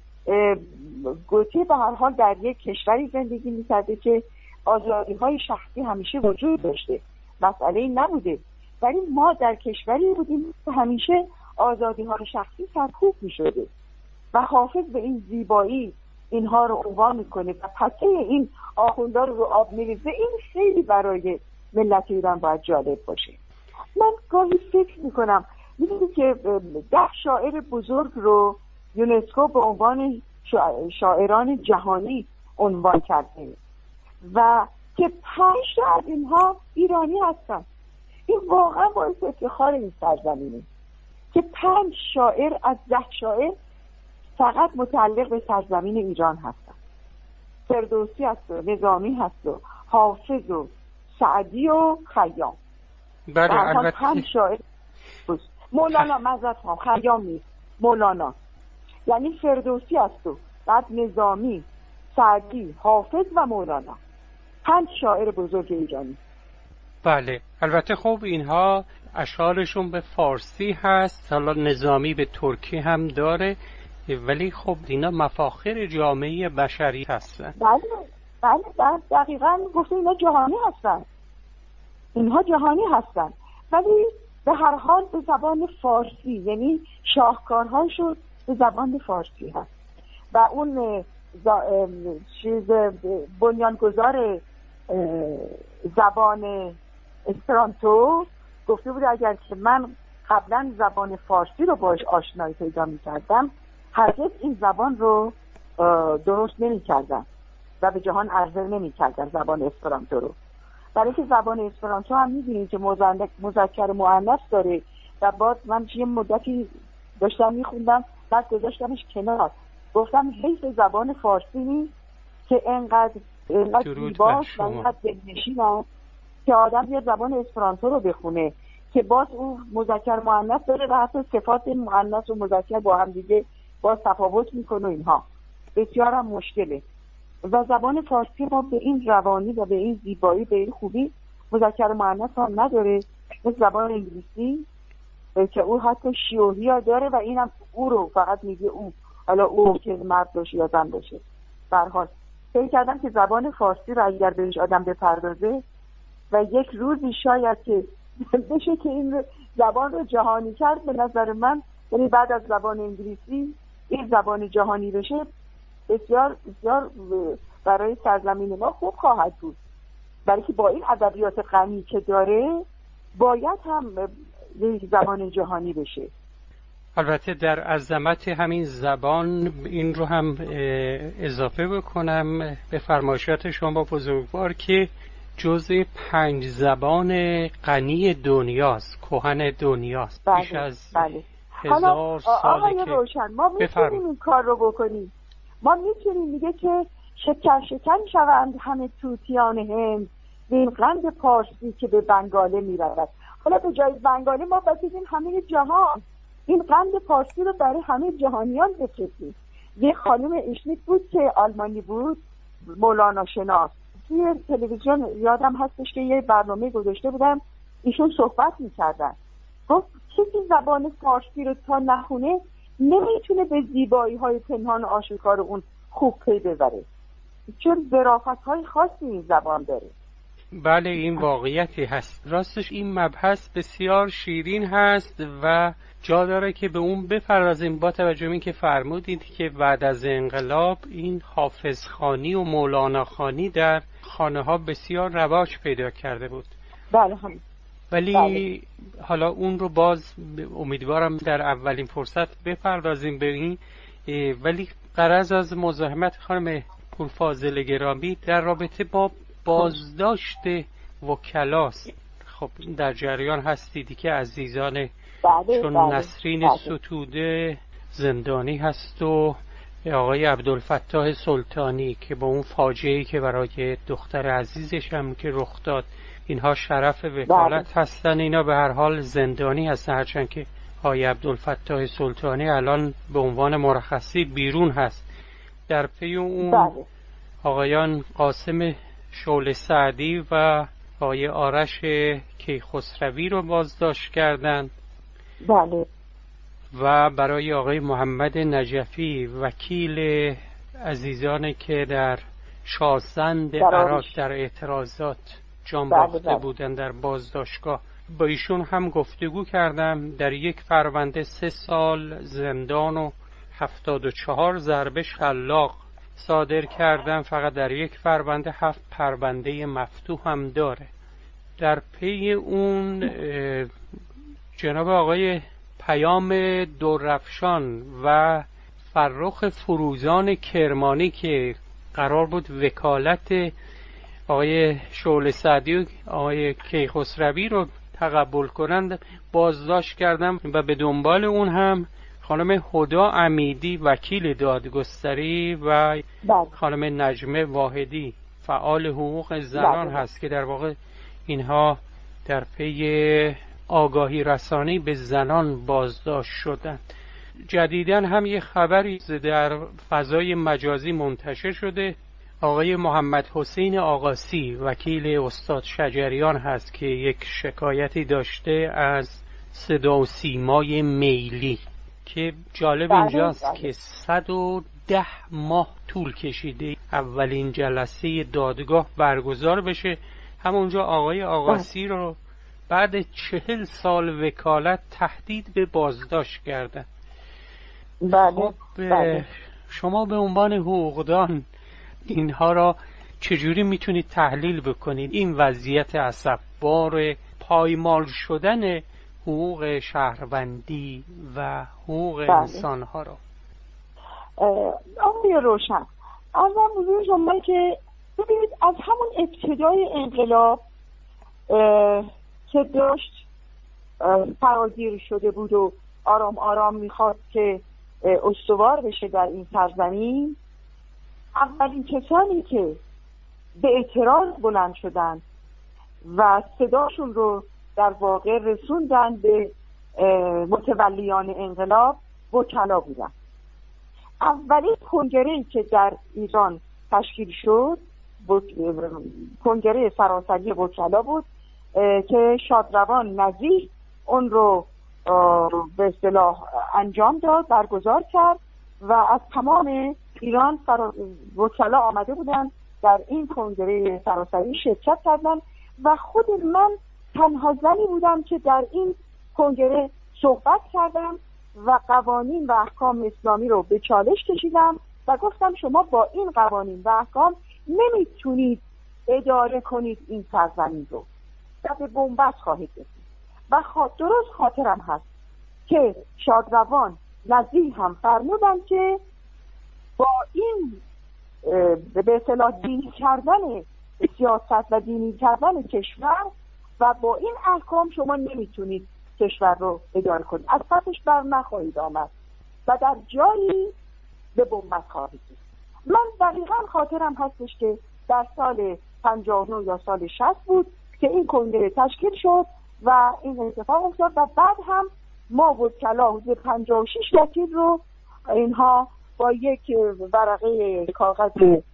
گوته به هر حال در یک کشوری زندگی میکرده که آزادی های شخصی همیشه وجود داشته، مسئله این نبوده، ولی ما در کشوری بودیم که همیشه آزادی های شخصی سرکوب میشده و حافظ به این زیبایی اینها رو عنوان میکنه و پته این آخوندا رو آب میریزه. این خیلی برای ملت ایران باید جالب باشه. من گاهی فکر میکنم میدونی که ده شاعر بزرگ رو یونسکو به عنوان شاعران جهانی عنوان کرده و که پنج از اینها ایرانی هستن. این واقعا باعث افتخار این سرزمینه که پنج شاعر از ده شاعر فقط متعلق به سرزمین ایران هستن. فردوسی هست و نظامی هست و حافظ و سعدی و خیام. بله البته پنج شاعر. مولانا معذرت خواهم، خیام نیست، مولانا. یعنی فردوسی هست و بعد نظامی، سعدی، حافظ و مولانا، پنج شاعر بزرگ ایرانی. بله البته خب اینها اشعارشون به فارسی هست، حالا نظامی به ترکی هم داره، ولی خب اینا مفاخر جامعه بشری هستن. بله بله دقیقاً گفته اینا جهانی هستن، اینها جهانی هستن، ولی به هر حال به زبان فارسی، یعنی شاهکارهاشون به زبان فارسی هست و اون چیز بنیانگذار زبان اسپرانتو گفته بود اگر که من قبلا زبان فارسی رو باش آشنایی پیدا می‌کردم هرگز این زبان رو درست نمی‌کردم و به جهان عرضه نمی‌کردم زبان اسپرانتو رو، برای که زبان اسپرانتو هم می‌دونید که مذکر مؤنث داره و بعد من یه مدتی داشتم می‌خوندم بعد گذاشتمش کنار، گفتم حیف زبان فارسی نیست که انقدر انقدر زیباست و انقدر دلنشینه که آدم یه زبان اسپرانتو رو بخونه که باز اون مذکر مؤنث داره و حتی صفات مؤنث و مذکر با هم دیگه باز تفاوت میکنه، اینها بسیار هم مشکله و زبان فارسی ما به این روانی و به این زیبایی به این خوبی مذکر مؤنث هم نداره، مثل زبان انگلیسی که او حتی شیوهی ها داره و اینم او رو فقط میگه او، حالا او که مرد باشه یا زن باشه. به هر حال فکر کردم که زبان فارسی رو اگر بهش آدم بپردازه و یک روزی شاید که بشه که این زبان رو جهانی کرد، به نظر من یعنی بعد از زبان انگلیسی این زبان جهانی بشه بسیار بسیار برای سرزمین ما خوب خواهد بود، برای که با این ادبیات غنی که داره باید هم یک زبان جهانی بشه. البته در عظمت همین زبان این رو هم اضافه بکنم به فرمایشات شما بزرگوار که جزء پنج زبان غنی دنیاست، کهن دنیاست. بله، بیش از بله. هزار ساله که روشن ما میتونیم این کار رو بکنیم، ما میتونیم میگه که شکر شکن شوند همه توتیان هند این قند پارسی که به بنگاله میرود. حالا به جای بنگاله ما بگیم همه جهان این قند پارسی رو برای همه جهانیان بفرستیم. یه خانم اشنیک بود که آلمانی بود، مولانا شناس، توی تلویزیون یادم هستش که یه برنامه گذاشته بودم ایشون صحبت میکردن، گفت کسی زبان فارسی رو تا نخونه نمیتونه به زیبایی های پنهان آشکار اون خوب پی ببره، چون ظرافت های خاصی این زبان داره. بله این واقعیتی هست. راستش این مبحث بسیار شیرین هست و جا داره که به اون بپردازیم، با توجه به این که فرمودید که بعد از انقلاب این حافظ خوانی و مولانا خوانی در خانه ها بسیار رواج پیدا کرده بود. بله هم. ولی بله. حالا اون رو باز امیدوارم در اولین فرصت بپردازیم به این، ولی غرض از مزاحمت خانم پورفاضل گرامی در رابطه با بازداشت وکلاست. خب در جریان هستید که عزیزان بله، چون بله، نسرین بله. ستوده زندانی هست و آقای عبدالفتاح سلطانی که با اون فاجعه‌ای که برای دختر عزیزش هم که رخ داد اینها شرف وکالت بله. هستن، اینا به هر حال زندانی هستن، هرچند که آقای عبدالفتاح سلطانی الان به عنوان مرخصی بیرون هست. در پی اون بله. آقایان قاسم شعله سعدی و آقای آرش کیخسروی رو بازداشت کردند. بله. و برای آقای محمد نجفی وکیل عزیزانی که در شازند عراق در اعتراضات جان باخته بله بله. بودند در بازداشتگاه، با ایشون هم گفتگو کردم. در یک پرونده سه سال زندان و هفتاد و چهار ضربه شلاق صادر کردن. فقط در یک پرونده هفت پرونده مفتوح هم داره. در پی اون جناب آقای پیام درفشان و فرخ فروزان کرمانی که قرار بود وکالت آقای شعله سعدی و آقای کیخسروی رو تقبل کنند بازداشت کردم و به دنبال اون هم خانم هدا امیدی وکیل دادگستری و خانم نجمه واحدی فعال حقوق زنان هست که در واقع اینها در پی آگاهی رسانی به زنان بازداشت شدند. جدیداً هم یه خبری در فضای مجازی منتشر شده. آقای محمد حسین آقاسی وکیل استاد شجریان هست که یک شکایتی داشته از صدا و سیمای میلی که جالب اینجاست که صد و ده ماه طول کشیده اولین جلسه دادگاه برگزار بشه. همونجا آقای آقاسی رو بعد چهل سال وکالت تهدید به بازداشت کردن. بله. خب بله. شما به عنوان حقوقدان اینها را چجوری میتونید تحلیل بکنید؟ این وضعیت اسفبار پایمال شدن حقوق شهروندی و حقوق بله. انسانها را. آقای روشن از هم شما که ببینید از همون ابتدای انقلاب که داشت فراگیر شده بود و آرام آرام میخواد که استوار بشه در این سرزمین، اولین کسانی که به اعتراض بلند شدن و صداشون رو در واقع رسوندن به متولیان انقلاب وکلا بودن. اولین کنگره‌ای که در ایران تشکیل شد کنگره سراسری وکلا بود که شادروان نزیح اون رو به اصطلاح انجام داد، برگزار کرد و از تمام ایران وکلا آمده بودن در این کنگره سراسری شرکت کردن و خود من تنها زنی بودم که در این کنگره صحبت کردم و قوانین و احکام اسلامی رو به چالش کشیدم و گفتم شما با این قوانین و احکام نمیتونید اداره کنید این سرزمین رو و به بنبست خواهید رسید. و خوا... درست خاطرم هست که شادروان نزیح هم فرمودن که با این به اصطلاح دینی کردن سیاست و دینی کردن کشور و با این احکام شما نمیتونید کشور رو اداره کنید، از پسش بر نخواهید آمد و در جایی به بنبست خواهید رسید. من دقیقا خاطرم هستش که در سال پنجاه و نه یا سال شصت بود که این کنگره تشکیل شد و این اتفاق افتاد و بعد هم ما وکلا حدود پنجاه و شش وکیل رو اینها با یک ورقه کاغذ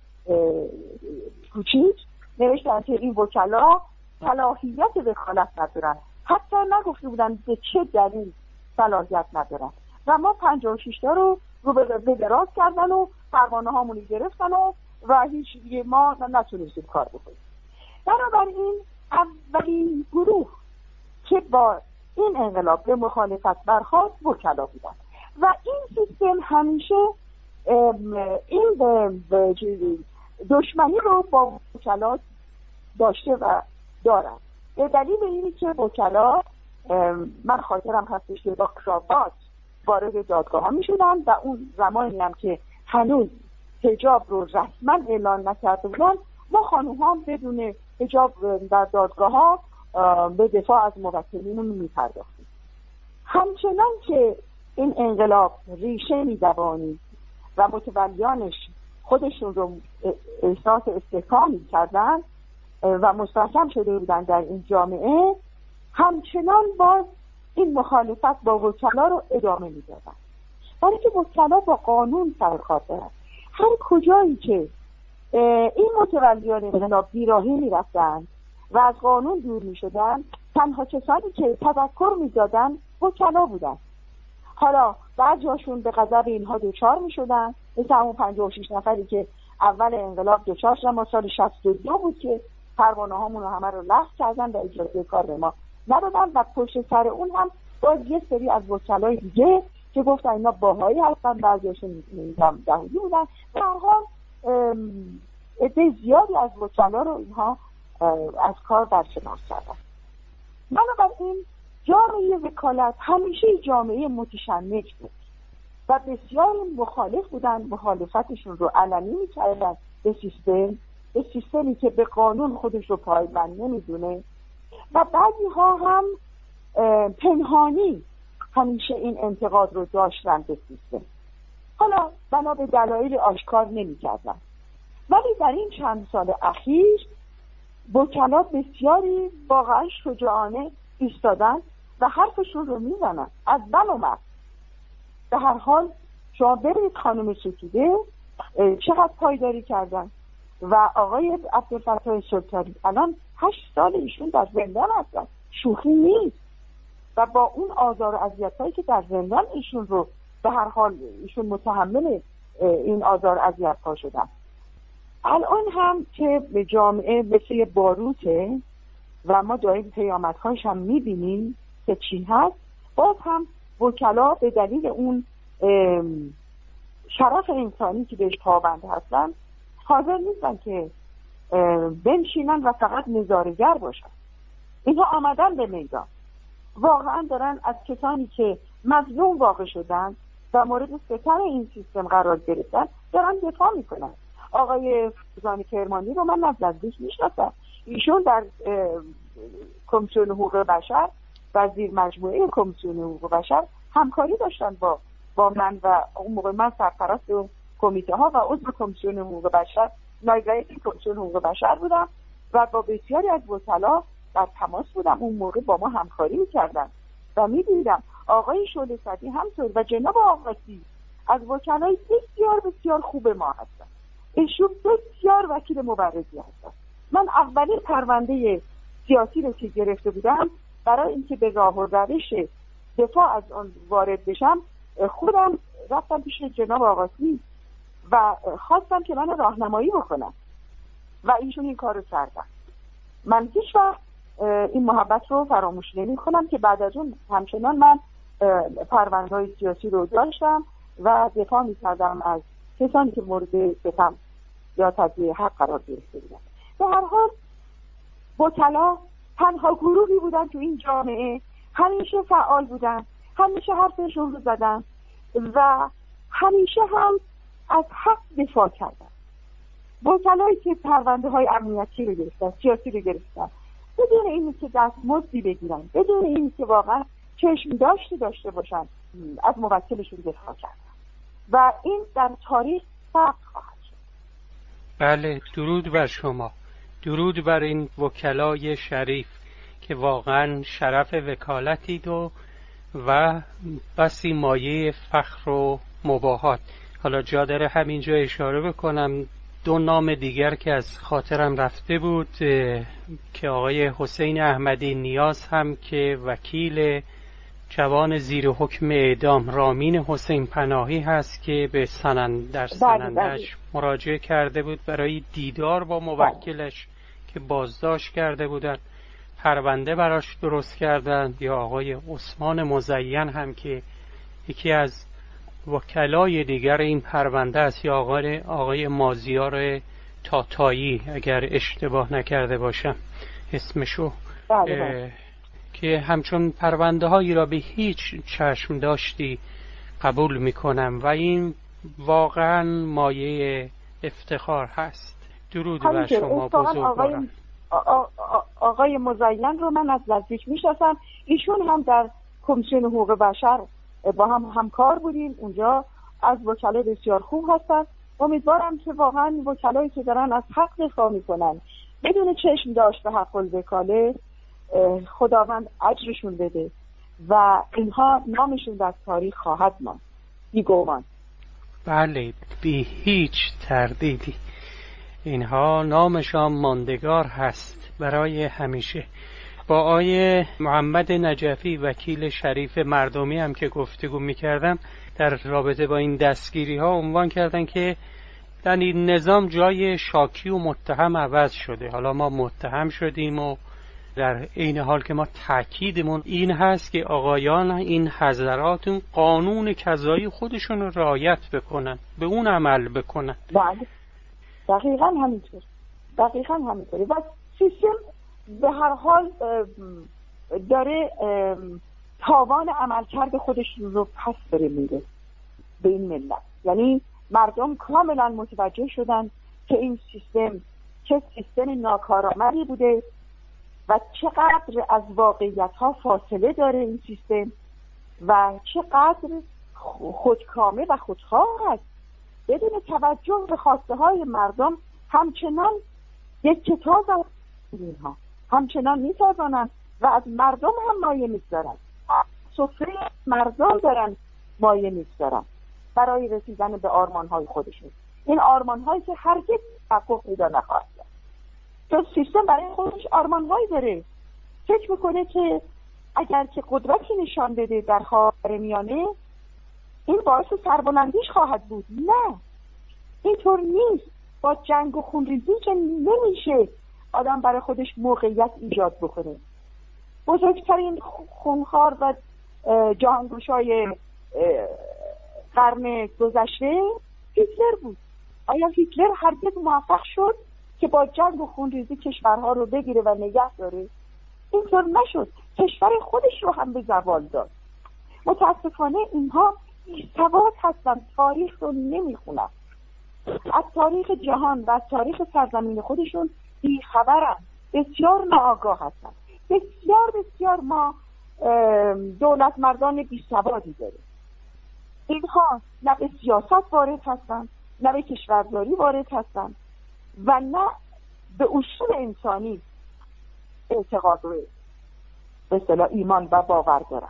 کوچیک نوشتن که این وکلا صلاحیت وکالت ندارن، حتی نگفته بودن به چه دلیل صلاحیت ندارن و ما پنجاه و شش تا رو رو به دراز کردن و پروانه هامونو گرفتن و و هیچ دیگه ما نتونستیم کار بکنیم. بنابراین اولین گروه که با این انقلاب به مخالفت برخاست وکلا بودن و این سیستم همیشه این دشمنی رو با وکلا داشته و دارن. به دلیل اینی که وکلا من خاطرم هستش که با کراوات وارد دادگاه ها می شدن و اون زمانی هم که هنوز حجاب رو رسما اعلان نکرده بودن ما خانوها هم بدون حجاب در دادگاه ها به دفاع از موکلینمون میپرداختیم. همچنان که این انقلاب ریشه میدوانید و متولیانش خودشون رو احساس استحکام میکردن و مستحکم شده بودن در این جامعه، همچنان باز این مخالفت با وکلا رو ادامه میدادن، برای که وکلا با قانون سر کار دارن. هر کجایی که این متولیان انقلاب بیراهی میرفتن و از قانون دور میشدن، تنها کسانی که تذکر میدادن وکلا بودن. حالا بعضیاشون به غضب اینها دوچار میشدن، مثل همون پنجاه و شش نفری که اول انقلاب دوچار شدن. ما سال شصت و دو بود که پروانه هامون رو همه رو لغو کردن و اجازه کار به ما ندادن و پشت سر اون هم باز یه سری از وکلای دیگه که گفتن اینا باهایی هستن، بعضیاشون یهودی بودن. در حال عده زیادی از وکلا رو اینها از کار برکنار کردن. بنابراین جامعه وکالت همیشه جامعه متشنج بود و بسیار مخالف بودن، مخالفتشون رو علنی می‌کردن به سیستم، به سیستمی که به قانون خودش رو پایبند نمی‌دونه، و بعضی ها هم پنهانی همیشه این انتقاد رو داشتن به سیستم. حالا بنا به دلایل آشکار نمی‌کردن. ولی در این چند سال اخیر وکلا بسیاری واقعا شجاعانه ایستادن و حرفشون رو میزنن از بن و مرد. به هر حال شما ببینید خانم ستوده چقدر پایداری کردن و آقای عبدالفتاح سلطانی الان هشت سال ایشون در زندان هستن، شوخی نیست. و با اون آزار و اذیتایی که در زندان ایشون رو به هر حال ایشون متحمل این آزار و اذیت‌ها شدن. الان هم که به جامعه مثل باروته و ما داریم پیامدهاش هم میبینیم که چی هست، باز هم وکلا به دلیل اون شرف انسانی که بهش پابند هستن حاضر نیستن که بنشینن و فقط نظاره‌گر باشن. اینها آمدن به میدان، واقعا دارن از کسانی که مظلوم واقع شدن و مورد ستم این سیستم قرار گرفتن دارن دفاع میکنن. آقای فوزانی کرمانی رو من از نزدیک میشناسم. ایشون در کمیسیون حقوق بشر و زیر مجموعه کمیسیون حقوق بشر همکاری داشتن با با من و اون موقع من سرپرست اون کمیته ها و عضو کمیسیون حقوق بشر، نایب رئیس کمیسیون حقوق بشر بودم و با بسیاری از وکلا در تماس بودم. اون موقع با ما همکاری میکردن و میدیدم آقای شعله صدی همطور و جناب آقاسی از وکلای بسیار بسیار خوب ما هستن. ایشون بسیار وکیل مبرزی هستن. من اولین پرونده سیاسی رو که گرفته بودم برای اینکه به راه و روش دفاع از اون وارد بشم، خودم رفتم پیش جناب آقاسی و خواستم که من راهنمایی بکنم و ایشون این کارو کردن. من هیچ وقت این محبت رو فراموش نمی کنم که بعد از اون همچنان من پرونده‌های سیاسی رو داشتم و دفاع می کردم از کسانی که مورد ستم یا تضییع حق قرار گرفته بودن. به هر حال وکلا تنها گروهی بودن تو این جامعه، همیشه فعال بودن، همیشه حرفشون رو زدن و همیشه هم از حق دفاع کردن. وکلایی که پرونده های امنیتی رو گرفتن، سیاسی رو گرفتن، بدون اینی که دستمزدی بگیرن، بدون اینی که واقعا چشم داشتی داشته باشن، از موکلشون دفاع کردن و این در تاریخ ثبت خواهد شد. بله، درود بر شما، درود بر این وکلای شریف که واقعا شرف وکالتی دو و بسی مایه فخر و مباهات. حالا جا داره همینجا اشاره بکنم دو نام دیگر که از خاطرم رفته بود که آقای حسین احمدی نیاز هم که وکیل جوان زیر حکم اعدام رامین حسین پناهی هست که به سنن در سنندش مراجعه کرده بود برای دیدار با موکلش که بازداشت کرده بودن، پرونده براش درست کردن. یا آقای عثمان مزین هم که یکی از وکلای دیگر این پرونده است، یا آقای, آقای مازیار تاتایی اگر اشتباه نکرده باشم اسمشو، که همچون پرونده هایی را به هیچ چشم داشتی قبول میکنم و این واقعا مایه افتخار هست. درود بر شما بزرگواران. آقای, آقای مزین رو من از نزدیک میشناسم، ایشون هم در کمیسیون حقوق بشر با هم همکار بودیم، اونجا از وکلای بسیار خوب هستن. امیدوارم که واقعا وکلایی که دارن از حق دفاع میکنن بدون چشم داشت به حق الوکاله، خداوند اجرشون بده و اینها نامشون در تاریخ خواهد ماند بیگمان. بله، بی هیچ تردیدی اینها نامشان ماندگار هست برای همیشه. با آقای محمد نجفی وکیل شریف مردمی هم که گفتگو میکردم در رابطه با این دستگیری ها عنوان کردن که در این نظام جای شاکی و متهم عوض شده. حالا ما متهم شدیم و در این حال که ما تأکیدمون این هست که آقایان این حضرات قانون قضایی خودشون رو رعایت بکنن، به اون عمل بکنن. بله دقیقاً همینطور، دقیقاً همینطوری. و سیستم به هر حال داره تاوان عملکرد خودش رو پس داره میده به این ملت. یعنی مردم کاملا متوجه شدن که این سیستم چه سیستم ناکارآمدی بوده و چقدر از واقعیت ها فاصله داره این سیستم و چقدر خودکامه و خودخواه هست. بدون توجه به خواسته های مردم همچنان یک کتاب از اینها همچنان میتازانند و از مردم هم مایه میگذارند، سفره مردم دارن مایه میگذارند برای رسیدن به آرمان های خودشون. این آرمان هایی که هرگز تحقق پیدا نخواهد کرد. چون سیستم برای خودش آرمان هایی داره، فکر میکنه که اگر که قدرتی نشان بده در خاورمیانه این باعث سربلندیش خواهد بود. نه، اینطور نیست. با جنگ و خونریزی که نمیشه آدم برای خودش موقعیت ایجاد بکنه. بزرگترین خونخوار و جهانگشای قرن گذشته هیتلر بود. آیا هیتلر هرگز موفق شد که با جنگ و خونریزی کشورها رو بگیره و نگه داره؟ اینطور نشد. کشور خودش رو هم به زوال داد. متاسفانه اینها بی‌سواد هستن، تاریخ رو نمیخونن، از تاریخ جهان و از تاریخ سرزمین خودشون بیخبرن، بسیار ناآگاه هستن. بسیار بسیار ما دولت مردان بی‌سوادی داریم. اینها نه به سیاست وارد هستن، نه به کشورداری وارد هستن و نه به اصول انسانی اعتقاد و به اصطلاح ایمان و باور دارن.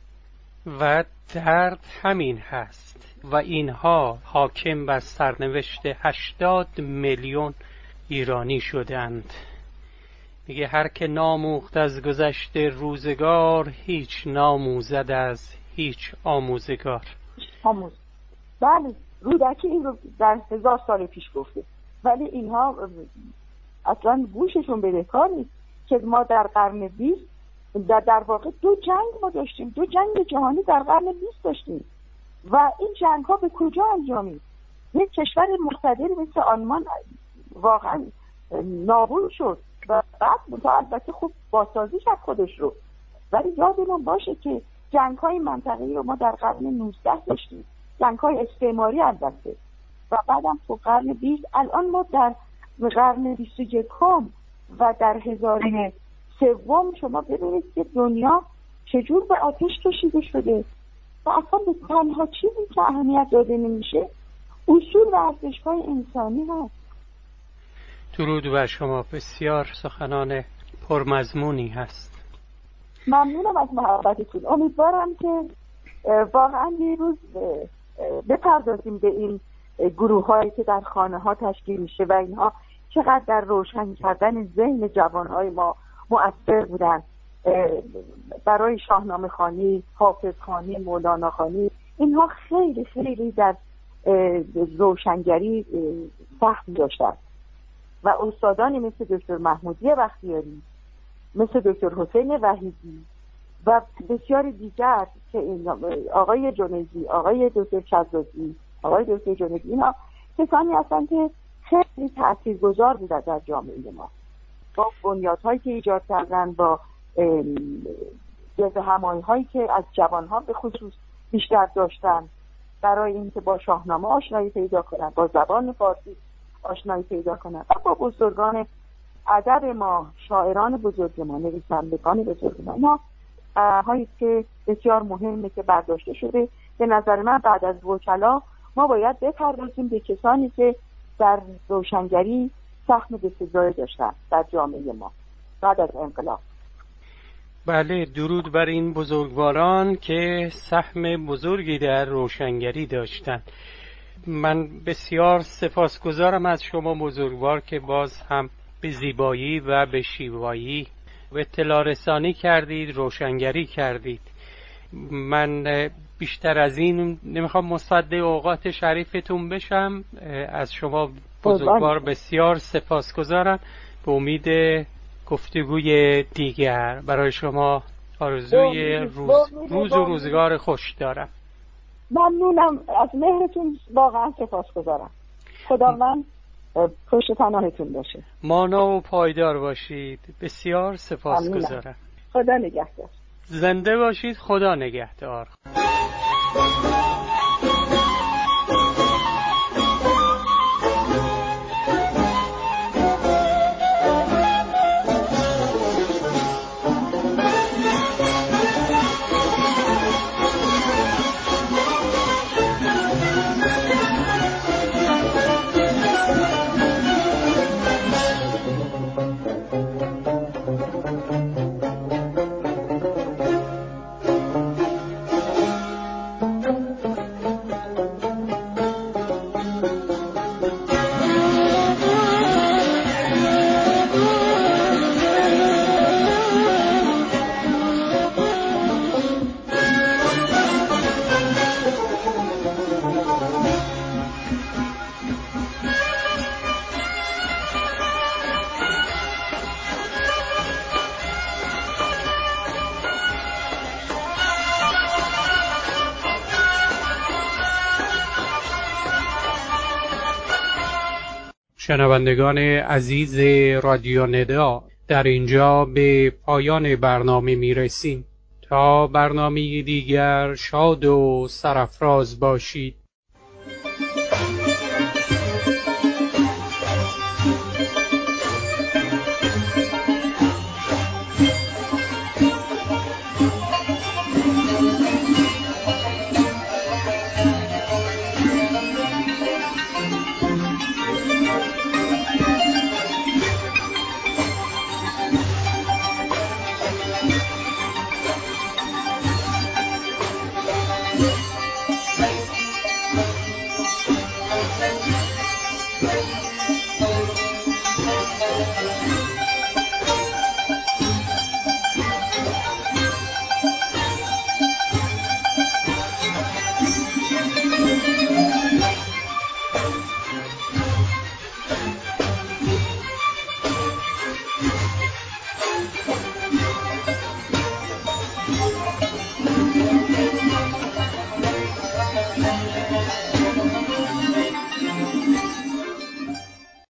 و درد همین هست و اینها حاکم بر سرنوشت هشتاد میلیون ایرانی شدند. میگه هر که ناموخت از گذشته روزگار، هیچ ناموزد از هیچ آموزگار. آموز بله، رودکی این رو در هزار سال پیش گفته، ولی اینها اصلا گوششون بدهکار نیست که ما در قرن بیست در, در واقع دو جنگ ما داشتیم، دو جنگ جهانی در قرن بیست داشتیم و این جنگ ها به کجا انجامید؟ یک کشور مقتدر مثل آلمان واقعا نابود شد و بعد منطقه البته خوب بازسازی کرد خودش رو، ولی یادمون باشه که جنگ های منطقه‌ای رو ما در قرن نوزده داشتیم، جنگ های استعماری البته، و بعدم تو قرن بیست. الان ما در قرن بیست و یکم و در هزاره سوم شما ببینید که دنیا چجور به آتش کشیده شده و اصلا به تنها چیزی که اهمیت داده نمیشه اصول و ارزش‌های انسانی هست. درود بر شما، بسیار سخنان پرمضمونی هست. ممنونم از محبتتون. امیدوارم که واقعا یه روز بپردازیم به این گروه هایی که در خانه ها تشکیل میشه و اینها چقدر در روشن کردن ذهن جوانهای ما مؤثر بودن. برای شاهنامه خوانی، حافظ خوانی، مولانا خوانی، اینها خیلی خیلی در روشنگری سهم داشتن و استادانی مثل دکتر محمودی بختیاری، مثل دکتر حسین وحیدی و بسیاری دیگر که این آقای جنیدی، آقای دکتر شزازی، آقای دکتر جنیدی، اینا کسانی هستن که خیلی تاثیرگذار بودن در جامعه ما با بنیادهایی که ایجاد کردن، با همایی هایی که از جوانها به خصوص بیشتر داشتن برای اینکه با شاهنامه آشنایی پیدا کنن، با زبان فارسی آشنایی پیدا کنن و با بزرگان ادب ما، شاعران بزرگ ما، نویسندگان بزرگ ما. اینا هایی که بسیار مهمه که برداشته شده. به نظر من بعد از وکلا ما باید بپردازیم به کسانی که در روشنگری سهم بسزایی داشتن در جامعه ما بعد از انقلاب. بله، درود بر این بزرگواران که سهم بزرگی در روشنگری داشتند. من بسیار سپاسگزارم از شما بزرگوار که باز هم به زیبایی و به شیوایی و اطلاع رسانی کردید، روشنگری کردید. من بیشتر از این نمیخوام مصدق اوقات شریفتون بشم. از شما بزرگوار بسیار سپاسگزارم. به امید گفتگوی دیگر برای شما آرزوی روز, روز و روزگار خوش دارم. ممنونم از مهرتون، واقعا سپاسگزارم. خداوند پشت پناهتون باشه. مانا و پایدار باشید. بسیار سپاسگزارم. خدا نگهدار. زنده باشید. خدا نگهدار. شنوندگان عزیز رادیو ندا، در اینجا به پایان برنامه می رسیم. تا برنامه دیگر شاد و سرافراز باشید.